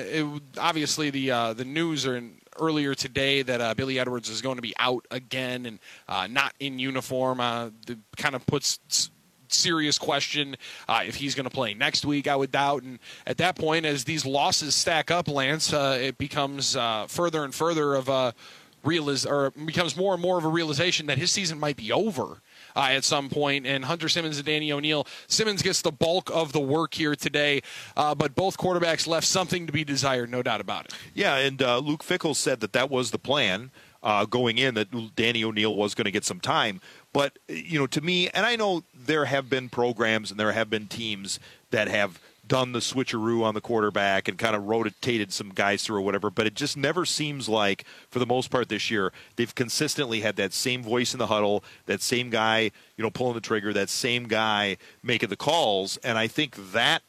Y: obviously the news earlier today that Billy Edwards is going to be out again and not in uniform. Kind of puts serious question if he's going to play next week. I would doubt, and at that point, as these losses stack up, Lance, it becomes further and further of a becomes more and more of a realization that his season might be over at some point. And Hunter Simmons and Danny O'Neal. Simmons gets the bulk of the work here today, but both quarterbacks left something to be desired, no doubt about it.
G: Yeah, and Luke Fickell said that was the plan going in, that Danny O'Neal was going to get some time. But, to me, and I know there have been programs and there have been teams that have done the switcheroo on the quarterback and kind of rotated some guys through or whatever, but it just never seems like, for the most part this year, they've consistently had that same voice in the huddle, that same guy, pulling the trigger, that same guy making the calls. And I think that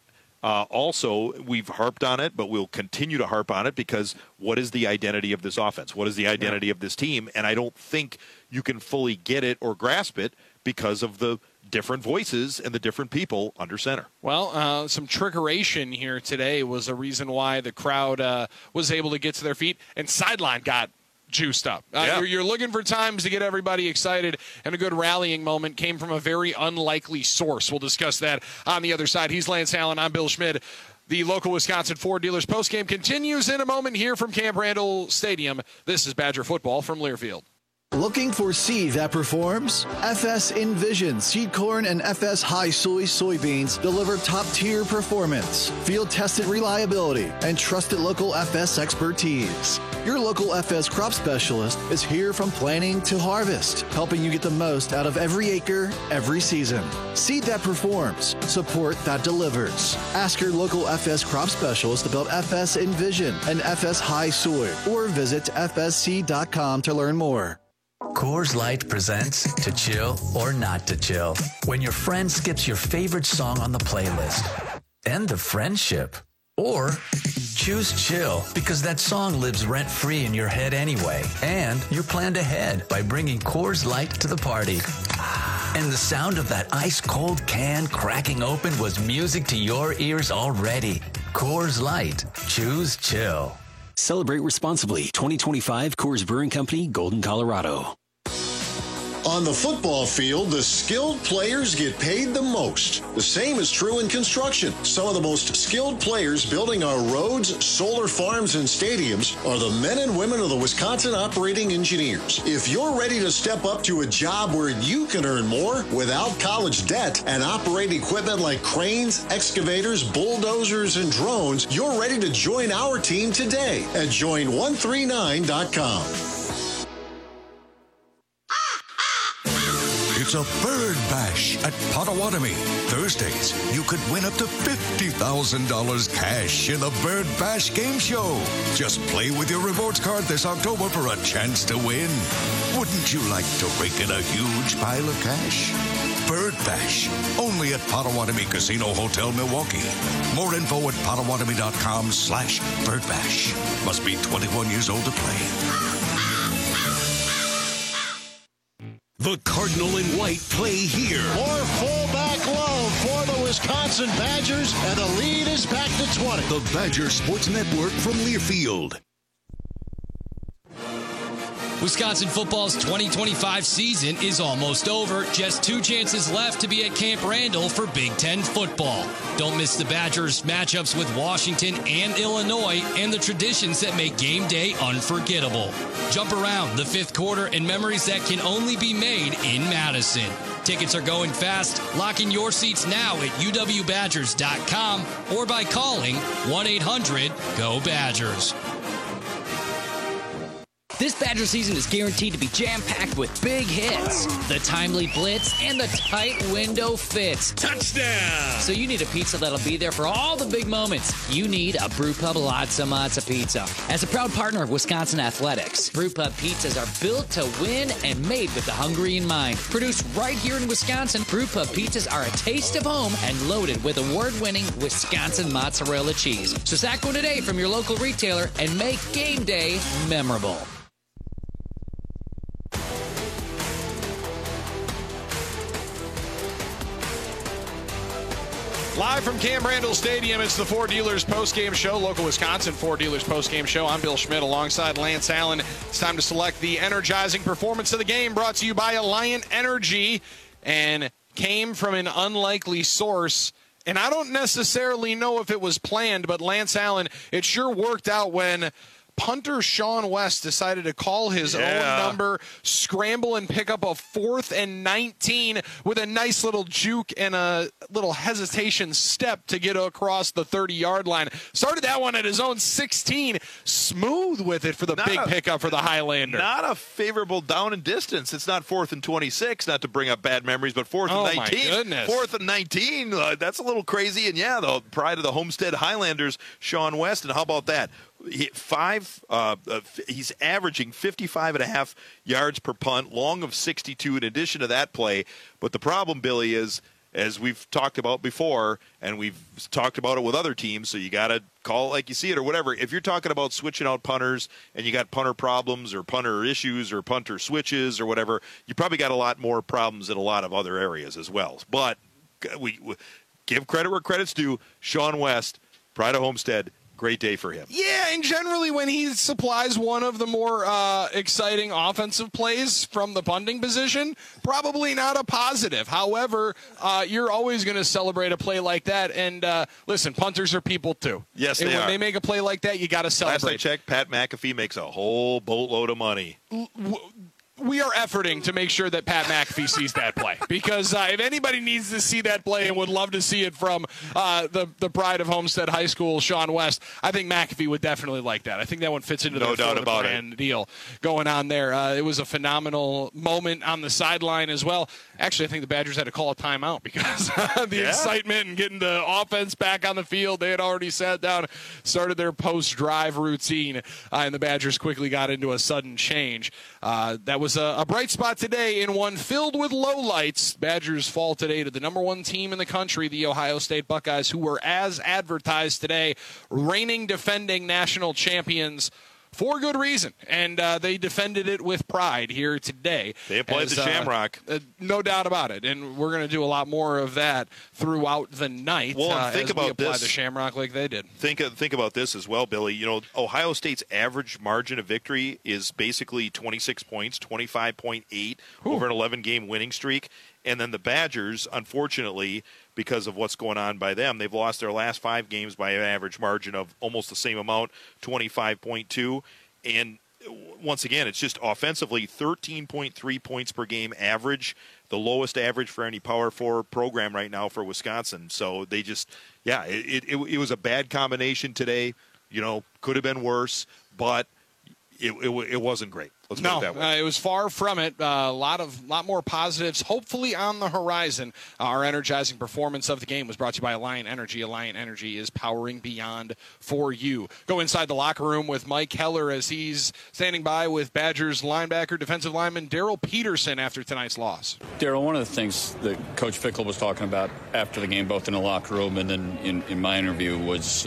G: also, we've harped on it, but we'll continue to harp on it, because what is the identity of this offense? What is the identity of this team? And I don't think you can fully get it or grasp it because of the different voices and the different people under center.
Y: Well, some trickeration here today was a reason why the crowd was able to get to their feet, and sideline got juiced up. You're looking for times to get everybody excited, and a good rallying moment came from a very unlikely source. We'll discuss that on the other side. He's Lance Allen. I'm Bill Schmid. The local Wisconsin Ford Dealers postgame continues in a moment here from Camp Randall Stadium. This is Badger football from Learfield.
B: Looking for seed that performs? FS Envision seed corn and FS High Soy soybeans deliver top-tier performance, field-tested reliability, and trusted local FS expertise. Your local FS crop specialist is here from planting to harvest, helping you get the most out of every acre, every season. Seed that performs, support that delivers. Ask your local FS crop specialist about FS Envision and FS High Soy, or visit fsc.com to learn more.
D: Coors Light presents To Chill or Not to Chill. When your friend skips your favorite song on the playlist. End the friendship. Or choose chill, because that song lives rent-free in your head anyway. And you planned ahead by bringing Coors Light to the party. And the sound of that ice-cold can cracking open was music to your ears already. Coors Light. Choose chill.
X: Celebrate responsibly. 2025 Coors Brewing Company, Golden, Colorado.
R: On the football field, the skilled players get paid the most. The same is true in construction. Some of the most skilled players building our roads, solar farms, and stadiums are the men and women of the Wisconsin Operating Engineers. If you're ready to step up to a job where you can earn more without college debt and operate equipment like cranes, excavators, bulldozers, and drones, you're ready to join our team today at join139.com.
K: It's a bird bash at Potawatomi. Thursdays, you could win up to $50,000 cash in the Bird Bash Game Show. Just play with your rewards card this October for a chance to win. Wouldn't you like to rake in a huge pile of cash? Bird Bash, only at Potawatomi Casino Hotel, Milwaukee. More info at potawatomi.com/birdbash. Must be 21 years old to play. The Cardinal and White play here.
M: More fullback love for the Wisconsin Badgers, and the lead is back to 20.
K: The Badger Sports Network from Learfield.
U: Wisconsin football's 2025 season is almost over. Just 2 chances left to be at Camp Randall for Big Ten football. Don't miss the Badgers' matchups with Washington and Illinois and the traditions that make game day unforgettable. Jump around the 5th quarter and memories that can only be made in Madison. Tickets are going fast. Lock in your seats now at uwbadgers.com or by calling 1-800-GO-BADGERS.
L: This Badger season is guaranteed to be jam-packed with big hits, the timely blitz, and the tight window fits.
K: Touchdown!
L: So you need a pizza that'll be there for all the big moments. You need a Brewpub Lotsa Matza Pizza. As a proud partner of Wisconsin Athletics, Brewpub pizzas are built to win and made with the hungry in mind. Produced right here in Wisconsin, Brewpub pizzas are a taste of home and loaded with award-winning Wisconsin mozzarella cheese. So sack one today from your local retailer and make game day memorable.
Y: Live from Camp Randall Stadium, it's the Ford Dealers postgame show, local Wisconsin Ford Dealers postgame show. I'm Bill Schmid alongside Lance Allen. It's time to select the energizing performance of the game, brought to you by Alliant Energy, and came from an unlikely source. And I don't necessarily know if it was planned, but Lance Allen, it sure worked out when punter Sean West decided to call his own number, scramble and pick up a 4th and 19 with a nice little juke and a little hesitation step to get across the 30-yard line. Started that one at his own 16. Smooth with it for the big pickup for the Highlander.
G: Not a favorable down and distance. It's not 4th and 26, not to bring up bad memories, but 4th and 19.
Y: My goodness.
G: 4th and 19, that's a little crazy. And, the pride of the Homestead Highlanders, Sean West. And how about that? He's averaging 55.5 yards per punt, long of 62 in addition to that play. But the problem, Billy, is, as we've talked about before, and we've talked about it with other teams, so you got to call it like you see it or whatever. If you're talking about switching out punters and you got punter problems or punter issues or punter switches or whatever, you probably got a lot more problems in a lot of other areas as well. But we give credit where credit's due. Sean West, pride of Homestead, great day for him.
Y: Yeah, and generally when he supplies one of the more exciting offensive plays from the punting position, probably not a positive. However, you're always going to celebrate a play like that. And listen, punters are people too.
G: Yes, they are.
Y: When they make a play like that, you got to celebrate.
G: Last I checked, Pat McAfee makes a whole boatload of money.
Y: We are efforting to make sure that Pat McAfee sees that play, because if anybody needs to see that play and would love to see it from the pride of Homestead High School, Sean West, I think McAfee would definitely like that. I think that one fits into the brand deal going on there. It was a phenomenal moment on the sideline as well. Actually, I think the Badgers had to call a timeout because the excitement and getting the offense back on the field. They had already sat down, started their post-drive routine, and the Badgers quickly got into a sudden change. That was a bright spot today in one filled with lowlights. Badgers fall today to the number 1 team in the country, the Ohio State Buckeyes, who were, as advertised today, reigning, defending national champions for good reason, and they defended it with pride here today.
G: They applied the Shamrock.
Y: No doubt about it, and we're going to do a lot more of that throughout the night.
G: Well, think about
Y: this. The Shamrock like they did.
G: Think about this as well, Billy. Ohio State's average margin of victory is basically 26 points, 25.8 over an 11-game winning streak. And then the Badgers, unfortunately, because of what's going on by them, they've lost their last 5 games by an average margin of almost the same amount, 25.2. And once again, it's just offensively 13.3 points per game average, the lowest average for any Power 4 program right now for Wisconsin. So they just, it was a bad combination today. Could have been worse, but it wasn't great. Let's put it that way.
Y: It was far from it. A lot more positives, hopefully on the horizon. Our energizing performance of the game was brought to you by Alliant Energy. Alliant Energy is powering beyond for you. Go inside the locker room with Mike Heller as he's standing by with Badgers linebacker, defensive lineman Daryl Peterson after tonight's loss.
C: Daryl, one of the things that Coach Fickell was talking about after the game, both in the locker room and then in my interview, was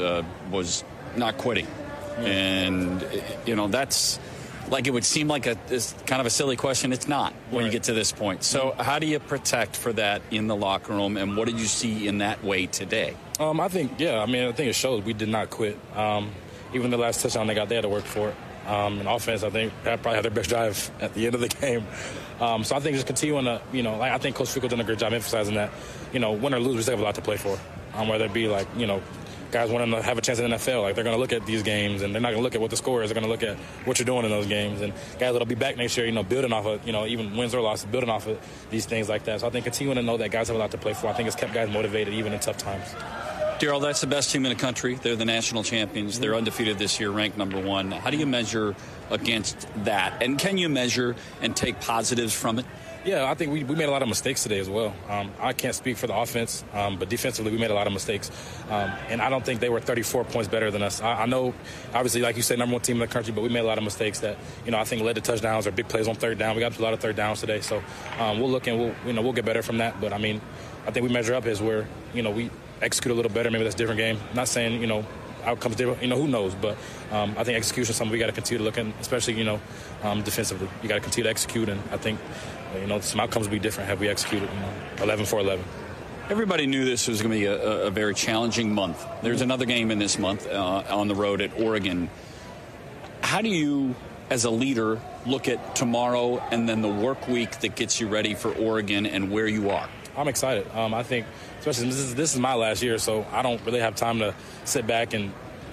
C: not quitting. And, that's like, it would seem like it's kind of a silly question. It's not when you get to this point. So how do you protect for that in the locker room, and what did you see in that way today?
F: I think it shows we did not quit. Even the last touchdown they got, they had to work for it. In offense, I think Pat probably had their best drive at the end of the game. So I think just continuing to, I think Coach Fickell done a great job emphasizing that, win or lose, we still have a lot to play for. Whether it be guys want to have a chance in the NFL. Like, they're going to look at these games, and they're not going to look at what the score is. They're going to look at what you're doing in those games. And guys that'll be back next year, building off of, even wins or losses, building off of these things like that. So I think continuing to know that guys have a lot to play for, I think it's kept guys motivated even in tough times.
C: Daryl, that's the best team in the country. They're the national champions. They're undefeated this year, ranked number 1. How do you measure against that? And can you measure and take positives from it?
F: Yeah, I think we made a lot of mistakes today as well. I can't speak for the offense, but defensively we made a lot of mistakes. And I don't think they were 34 points better than us. I know, obviously, like you said, number 1 team in the country, but we made a lot of mistakes that, I think led to touchdowns or big plays on third down. We got a lot of third downs today. So we'll look and we'll get better from that. But, I think we measure up as where, we execute a little better. Maybe that's a different game. I'm not saying, outcomes different, who knows. But I think execution is something we got to continue to look at, especially, defensively. You got to continue to execute, and I think, some outcomes will be different had we executed, 11 for 11.
C: Everybody knew this was going to be a very challenging month. There's another game in this month on the road at Oregon. How do you, as a leader, look at tomorrow and then the work week that gets you ready for Oregon and where you are?
F: I'm excited. I think, especially this is my last year, so I don't really have time to sit back and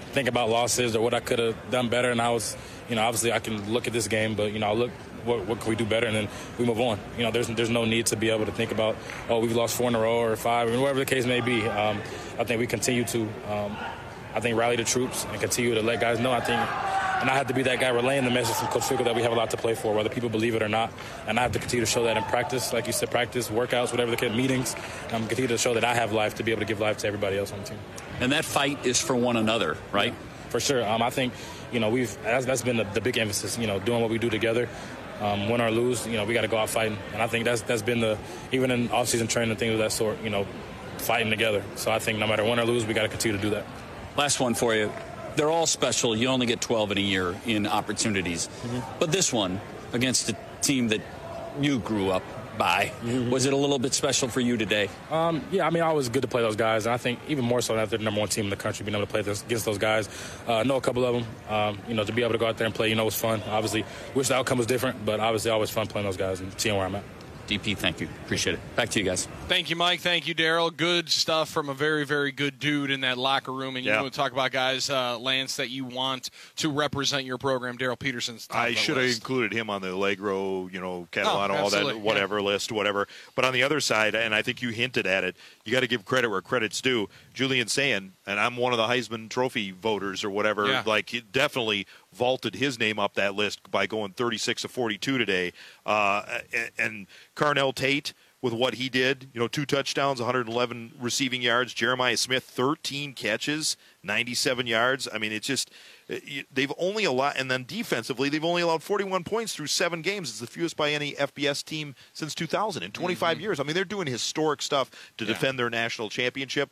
F: think about losses or what I could have done better. And I was, obviously I can look at this game, but, I look what can we do better, and then we move on. There's no need to be able to think about, we've lost 4 in a row or 5, or whatever the case may be. I think we continue to, rally the troops and continue to let guys know, and I have to be that guy relaying the message from Coach Fickell that we have a lot to play for, whether people believe it or not. And I have to continue to show that in practice, like you said, practice, workouts, whatever the case, meetings. Continue to show that I have life to be able to give life to everybody else on the team.
C: And that fight is for one another, right?
F: Yeah, for sure. I think, that's been the big emphasis, doing what we do together. Win or lose, we got to go out fighting. And I think that's been even in off-season training and things of that sort, fighting together. So I think no matter win or lose, we got to continue to do that.
C: Last one for you. They're all special. You only get 12 in a year in opportunities. Mm-hmm. But this one, against a team that you grew up by, was it a little bit special for you today? Always good to play those guys. And I think even more so after the number 1 team in the country, being able to play against those guys. Know a couple of them. To be able to go out there and play, was fun. Obviously, wish the outcome was different, but obviously always fun playing those guys and seeing where I'm at. DP, thank you. Appreciate it. Back to you guys.
Y: Thank you, Mike. Thank you, Daryl. Good stuff from a very, very good dude in that locker room. And you want to talk about guys, Lance, that you want to represent your program. Daryl Peterson's
G: I should have included him on the Allegro, Catalano, all that, whatever list, whatever. But on the other side, and I think you hinted at it, you got to give credit where credit's due. Julian Sayin, and I'm one of the Heisman Trophy voters or whatever, he definitely vaulted his name up that list by going 36 of 42 today. And Carnell Tate, with what he did, 2 touchdowns, 111 receiving yards. Jeremiah Smith, 13 catches, 97 yards. I mean, it's just they've only allowed, and then defensively, they've only allowed 41 points through 7 games. It's the fewest by any FBS team since 2000 in 25 years. I mean, they're doing historic stuff to defend their national championship.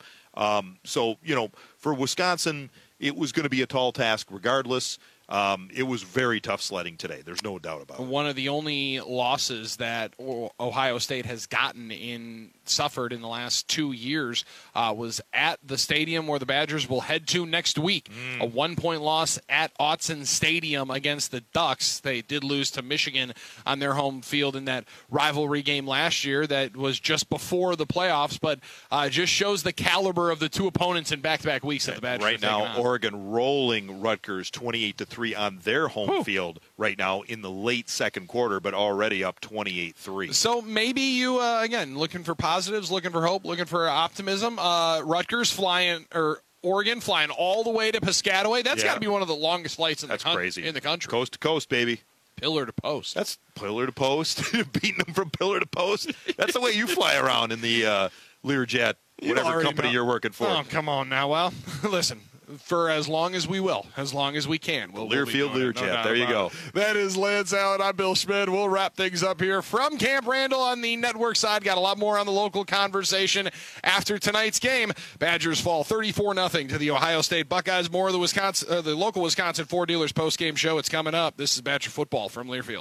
G: For Wisconsin, it was going to be a tall task regardless. It was very tough sledding today. There's no doubt about it.
Y: One of the only losses that Ohio State has suffered in the last 2 years was at the stadium where the Badgers will head to next week. A 1-point loss at Autzen Stadium against the Ducks. They did lose to Michigan on their home field in that rivalry game last year that was just before the playoffs, but just shows the caliber of the 2 opponents in back-to-back weeks that the Badgers
G: right now, Oregon rolling Rutgers 28-3 on their home field right now in the late second quarter, but already up 28-3.
Y: So maybe you, again, looking for positives, looking for hope, looking for optimism. Rutgers Oregon flying all the way to Piscataway. That's got to be one of the longest flights in the country.
G: Coast to coast, baby.
Y: Pillar to post.
G: That's pillar to post. Beating them from pillar to post. That's the way you fly around in the Learjet, whatever company you're working for.
Y: Oh, come on now. Well, listen. For as long as we will, as long as we can.
G: Learfield Learjet. There you go.
Y: That is Lance Allen. I'm Bill Schmidt. We'll wrap things up here from Camp Randall on the network side. Got a lot more on the local conversation after tonight's game. Badgers fall 34-0 to the Ohio State Buckeyes. More of the local Wisconsin Ford Dealers post-game show. It's coming up. This is Badger Football from Learfield.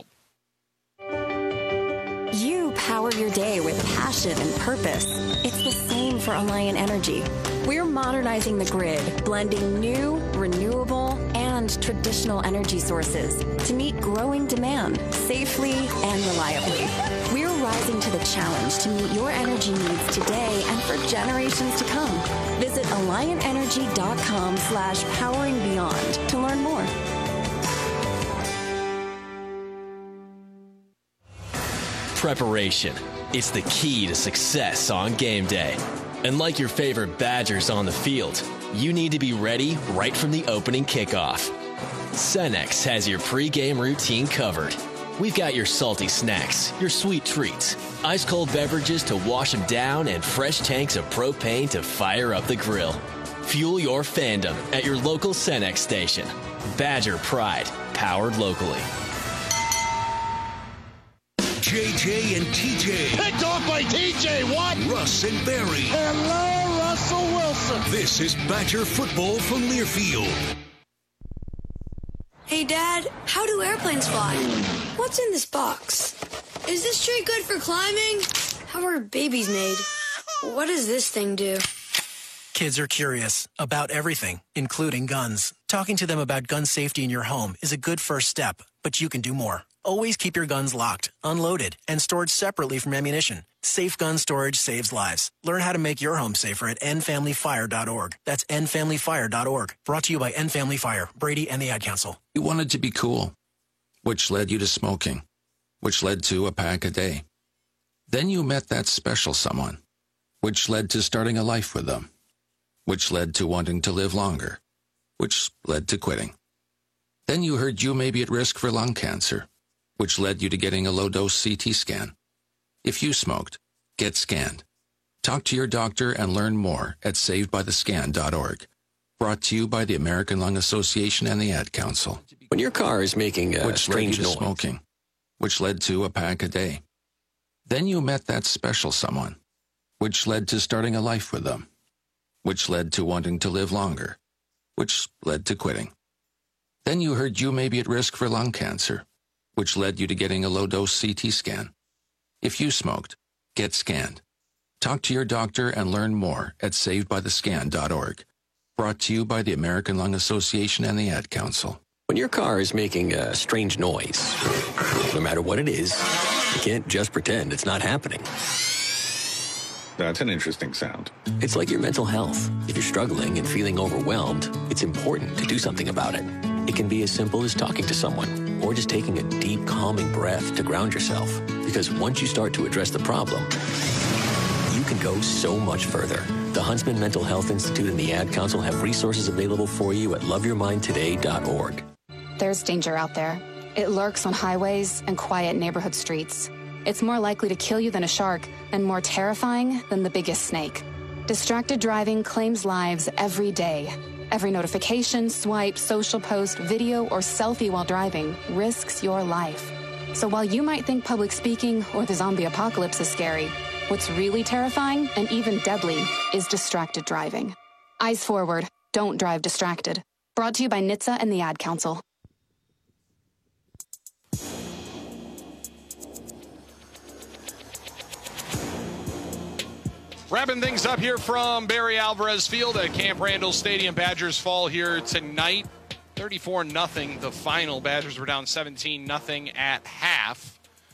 A: You power your day with passion and purpose. It's the same for Alliant Energy. We're modernizing the grid, blending new, renewable, and traditional energy sources to meet growing demand safely and reliably. We're rising to the challenge to meet your energy needs today and for generations to come. Visit AlliantEnergy.com/poweringBeyond to learn more.
U: Preparation. It's the key to success on game day. And like your favorite Badgers on the field, you need to be ready right from the opening kickoff. Cenex has your pregame routine covered. We've got your salty snacks, your sweet treats, ice-cold beverages to wash them down, and fresh tanks of propane to fire up the grill. Fuel your fandom at your local Cenex station. Badger Pride, powered locally.
K: JJ and TJ.
M: Picked off by TJ Watt.
K: Russ and Barry.
M: Hello, Russell Wilson.
K: This is Badger Football from Learfield.
I: Hey, Dad, how do airplanes fly? What's in this box? Is this tree good for climbing? How are babies made? What does this thing do?
J: Kids are curious about everything, including guns. Talking to them about gun safety in your home is a good first step, but you can do more. Always keep your guns locked, unloaded, and stored separately from ammunition. Safe gun storage saves lives. Learn how to make your home safer at endfamilyfire.org. That's endfamilyfire.org. Brought to you by End Family Fire, Brady, and the Ad Council.
H: You wanted to be cool, which led you to smoking, which led to a pack a day. Then you met that special someone, which led to starting a life with them, which led to wanting to live longer, which led to quitting. Then you heard you may be at risk for lung cancer, which led you to getting a low-dose CT scan. If you smoked, get scanned. Talk to your doctor and learn more at savedbythescan.org. Brought to you by the American Lung Association and the Ad Council.
T: When your car is making a strange noise,
H: smoking, which led to a pack a day. Then you met that special someone, which led to starting a life with them, which led to wanting to live longer, which led to quitting. Then you heard you may be at risk for lung cancer, which led you to getting a low-dose CT scan. If you smoked, get scanned. Talk to your doctor and learn more at savedbythescan.org. Brought to you by the American Lung Association and the Ad Council.
T: When your car is making a strange noise, no matter what it is, you can't just pretend it's not happening.
O: That's an interesting sound.
T: It's like your mental health. If you're struggling and feeling overwhelmed, it's important to do something about it. It can be as simple as talking to someone or just taking a deep, calming breath to ground yourself. Because once you start to address the problem, you can go so much further. The Huntsman Mental Health Institute and the Ad Council have resources available for you at loveyourmindtoday.org.
S: There's danger out there. It lurks on highways and quiet neighborhood streets. It's more likely to kill you than a shark and more terrifying than the biggest snake. Distracted driving claims lives every day. Every notification, swipe, social post, video, or selfie while driving risks your life. So while you might think public speaking or the zombie apocalypse is scary, what's really terrifying and even deadly is distracted driving. Eyes forward. Don't drive distracted. Brought to you by NHTSA and the Ad Council.
Y: Wrapping things up here from Barry Alvarez Field at Camp Randall Stadium. Badgers fall here tonight. 34-0 the final. Badgers were down 17-0 at half.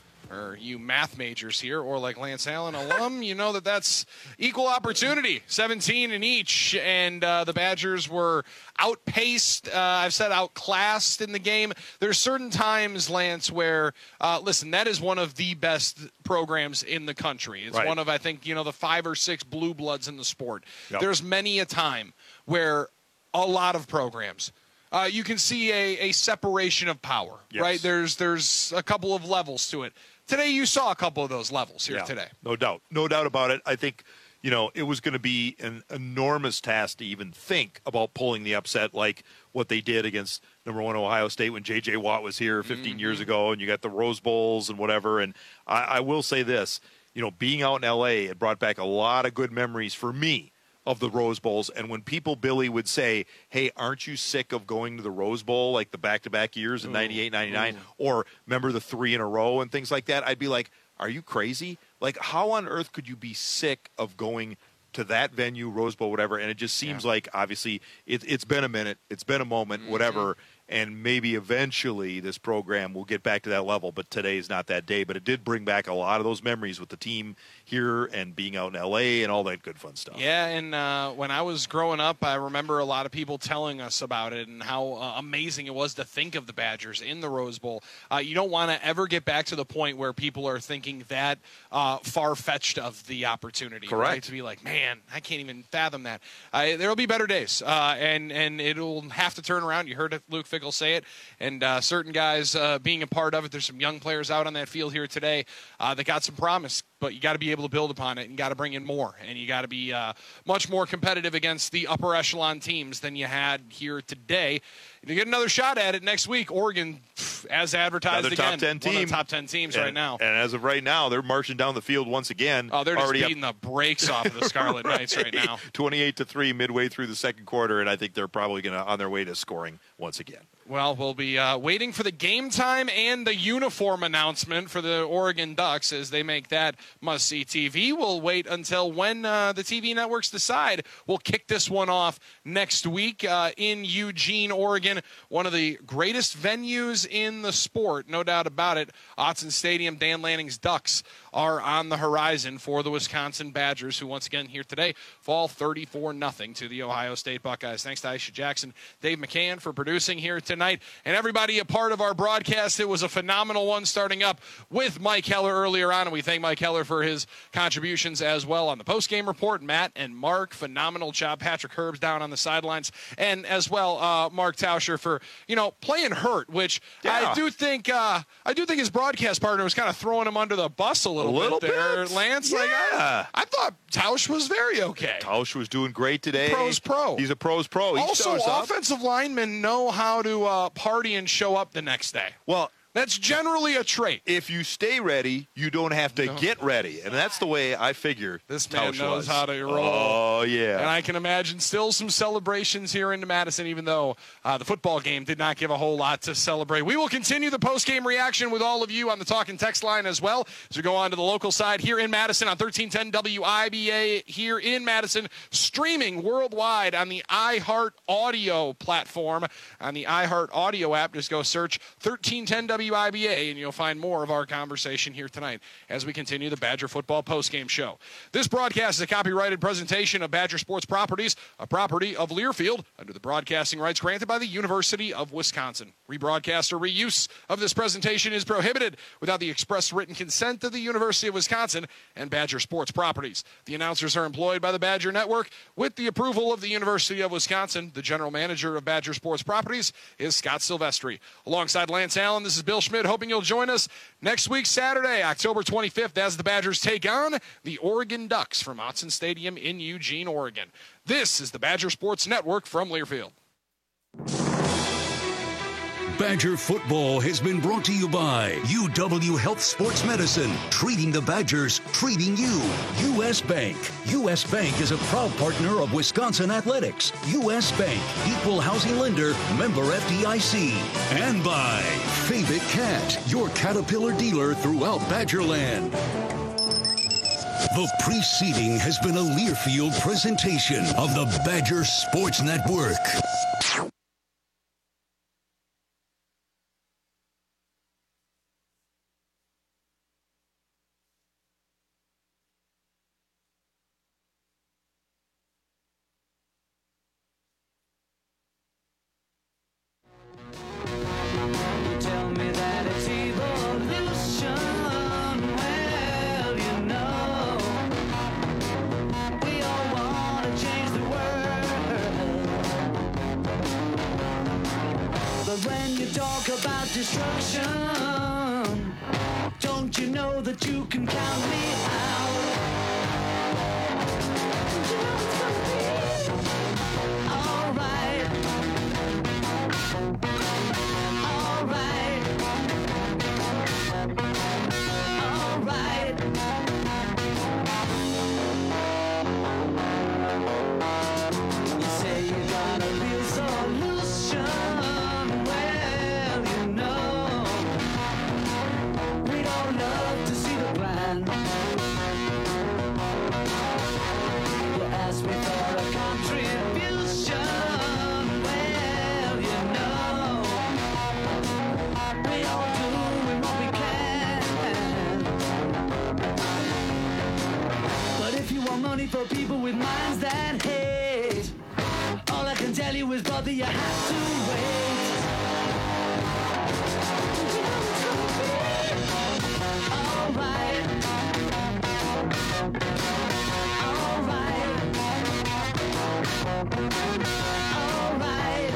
Y: Or you math majors here, or like Lance Allen alum, you know that's equal opportunity. 17 in each, and the Badgers were outpaced. I've said outclassed in the game. There's certain times, Lance, where, listen, that is one of the best programs in the country. It's one of, I think, the 5 or 6 blue bloods in the sport. Yep. There's many a time where a lot of programs, you can see a separation of power, right? There's a couple of levels to it. Today, you saw a couple of those levels here today.
G: No doubt. No doubt about it. I think, it was going to be an enormous task to even think about pulling the upset like what they did against number 1 Ohio State when J.J. Watt was here 15 years ago, and you got the Rose Bowls and whatever. And I will say this, being out in L.A., it brought back a lot of good memories for me of the Rose Bowls. And when people, Billy, would say, hey, aren't you sick of going to the Rose Bowl like the back-to-back years in 98, 99, or remember the 3 in a row and things like that, I'd be like, are you crazy? Like, how on earth could you be sick of going to that venue, Rose Bowl, whatever? And it just seems like, obviously, it's been a minute, it's been a moment, whatever, and maybe eventually this program will get back to that level, but today is not that day. But it did bring back a lot of those memories with the team here and being out in L.A. and all that good fun stuff.
Y: Yeah, and when I was growing up, I remember a lot of people telling us about it and how amazing it was to think of the Badgers in the Rose Bowl. You don't want to ever get back to the point where people are thinking that far-fetched of the opportunity.
G: Correct.
Y: Right? To be like, man, I can't even fathom that. There will be better days, and it'll have to turn around. You heard Luke Fickell say it, and certain guys being a part of it. There's some young players out on that field here today that got some promise, but you got to be able to build upon it and got to bring in more, and you got to be much more competitive against the upper echelon teams than you had here today. You get another shot at it next week. Oregon, as advertised
G: again, top 10 team.
Y: One of the top 10 teams right now.
G: And as of right now, they're marching down the field once again.
Y: Oh, they're just beating the brakes off of the Scarlet Knights right now.
G: 28-3 midway through the second quarter, and I think they're probably on their way to scoring once again.
Y: Well, we'll be waiting for the game time and the uniform announcement for the Oregon Ducks as they make that must-see TV. We'll wait until when the TV networks decide. We'll kick this one off next week in Eugene, Oregon, one of the greatest venues in the sport, no doubt about it. Autzen Stadium, Dan Lanning's Ducks are on the horizon for the Wisconsin Badgers, who once again here today fall 34-0 to the Ohio State Buckeyes. Thanks to Aisha Jackson, Dave McCann for producing here tonight, and everybody a part of our broadcast. It was a phenomenal one, starting up with Mike Heller earlier on, and we thank Mike Heller for his contributions as well on the post-game report. Matt and Mark, phenomenal job. Patrick Herb's down on the sidelines, and as well Mark Tauscher for playing hurt, which I do think his broadcast partner was kind of throwing him under the bus a little bit there, Lance.
G: Yeah.
Y: I thought Tausch was very okay.
G: Tausch was doing great today.
Y: Pro's pro.
G: He's a pro's pro. He
Y: also, offensive linemen know how to party and show up the next day.
G: Well,
Y: that's generally a trait.
G: If you stay ready, you don't have to get ready. And that's the way I figure
Y: this man
G: Tausch
Y: knows how to roll.
G: Oh, yeah.
Y: And I can imagine still some celebrations here in Madison, even though the football game did not give a whole lot to celebrate. We will continue the post-game reaction with all of you on the talk and text line as well as we go on to the local side here in Madison on 1310 WIBA here in Madison, streaming worldwide on the iHeart Audio platform. On the iHeart Audio app, just go search 1310 WIBA, and you'll find more of our conversation here tonight as we continue the Badger football postgame show. This broadcast is a copyrighted presentation of Badger Sports Properties, a property of Learfield, under the broadcasting rights granted by the University of Wisconsin. Rebroadcast or reuse of this presentation is prohibited without the express written consent of the University of Wisconsin and Badger Sports Properties. The announcers are employed by the Badger Network with the approval of the University of Wisconsin. The general manager of Badger Sports Properties is Scott Silvestri. Alongside Lance Allen, this is Bill Schmidt, hoping you'll join us next week, Saturday, October 25th, as the Badgers take on the Oregon Ducks from Autzen Stadium in Eugene, Oregon. This is the Badger Sports Network from Learfield.
K: Badger football has been brought to you by UW Health Sports Medicine, treating the Badgers, treating you. U.S. Bank. U.S. Bank is a proud partner of Wisconsin Athletics. U.S. Bank, equal housing lender, member FDIC. And by Favorite Cat, your Caterpillar dealer throughout Badgerland. The preceding has been a Learfield presentation of the Badger Sports Network.
N: Destruction. Don't you know that you can count me out? All right. All right. All right. You say you got a real solution. Money for people with minds that hate. All I can tell you is, brother, you have to wait. All right. All right. All right.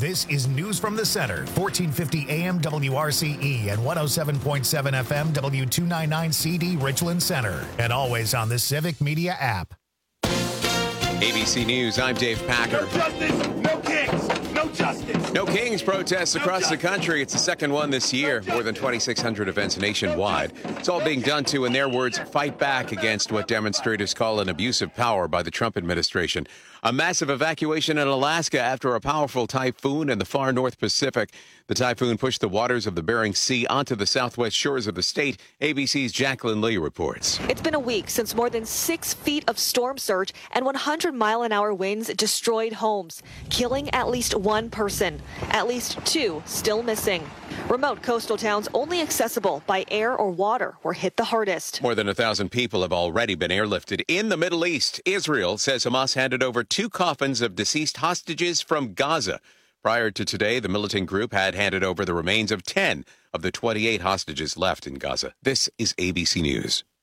E: This is News from the Center, 1450 AM WRCE and 107.7 FM W299 CD Richland Center, and always on the Civic Media app.
P: ABC News, I'm Dave Packer.
Q: No justice, no kings, no justice.
P: No Kings protests across the country. It's the second one this year. More than 2,600 events nationwide. It's all being done to, in their words, fight back against what demonstrators call an abuse of power by the Trump administration. A massive evacuation in Alaska after a powerful typhoon in the far North Pacific. The typhoon pushed the waters of the Bering Sea onto the southwest shores of the state. ABC's Jacqueline Lee reports.
V: It's been a week since more than 6 feet of storm surge and 100-mile-an-hour winds destroyed homes, killing at least one person. At least 2 still missing. Remote coastal towns only accessible by air or water were hit the hardest.
P: More than 1,000 people have already been airlifted. In the Middle East, Israel says Hamas handed over 2 coffins of deceased hostages from Gaza. Prior to today, the militant group had handed over the remains of 10 of the 28 hostages left in Gaza. This is ABC News.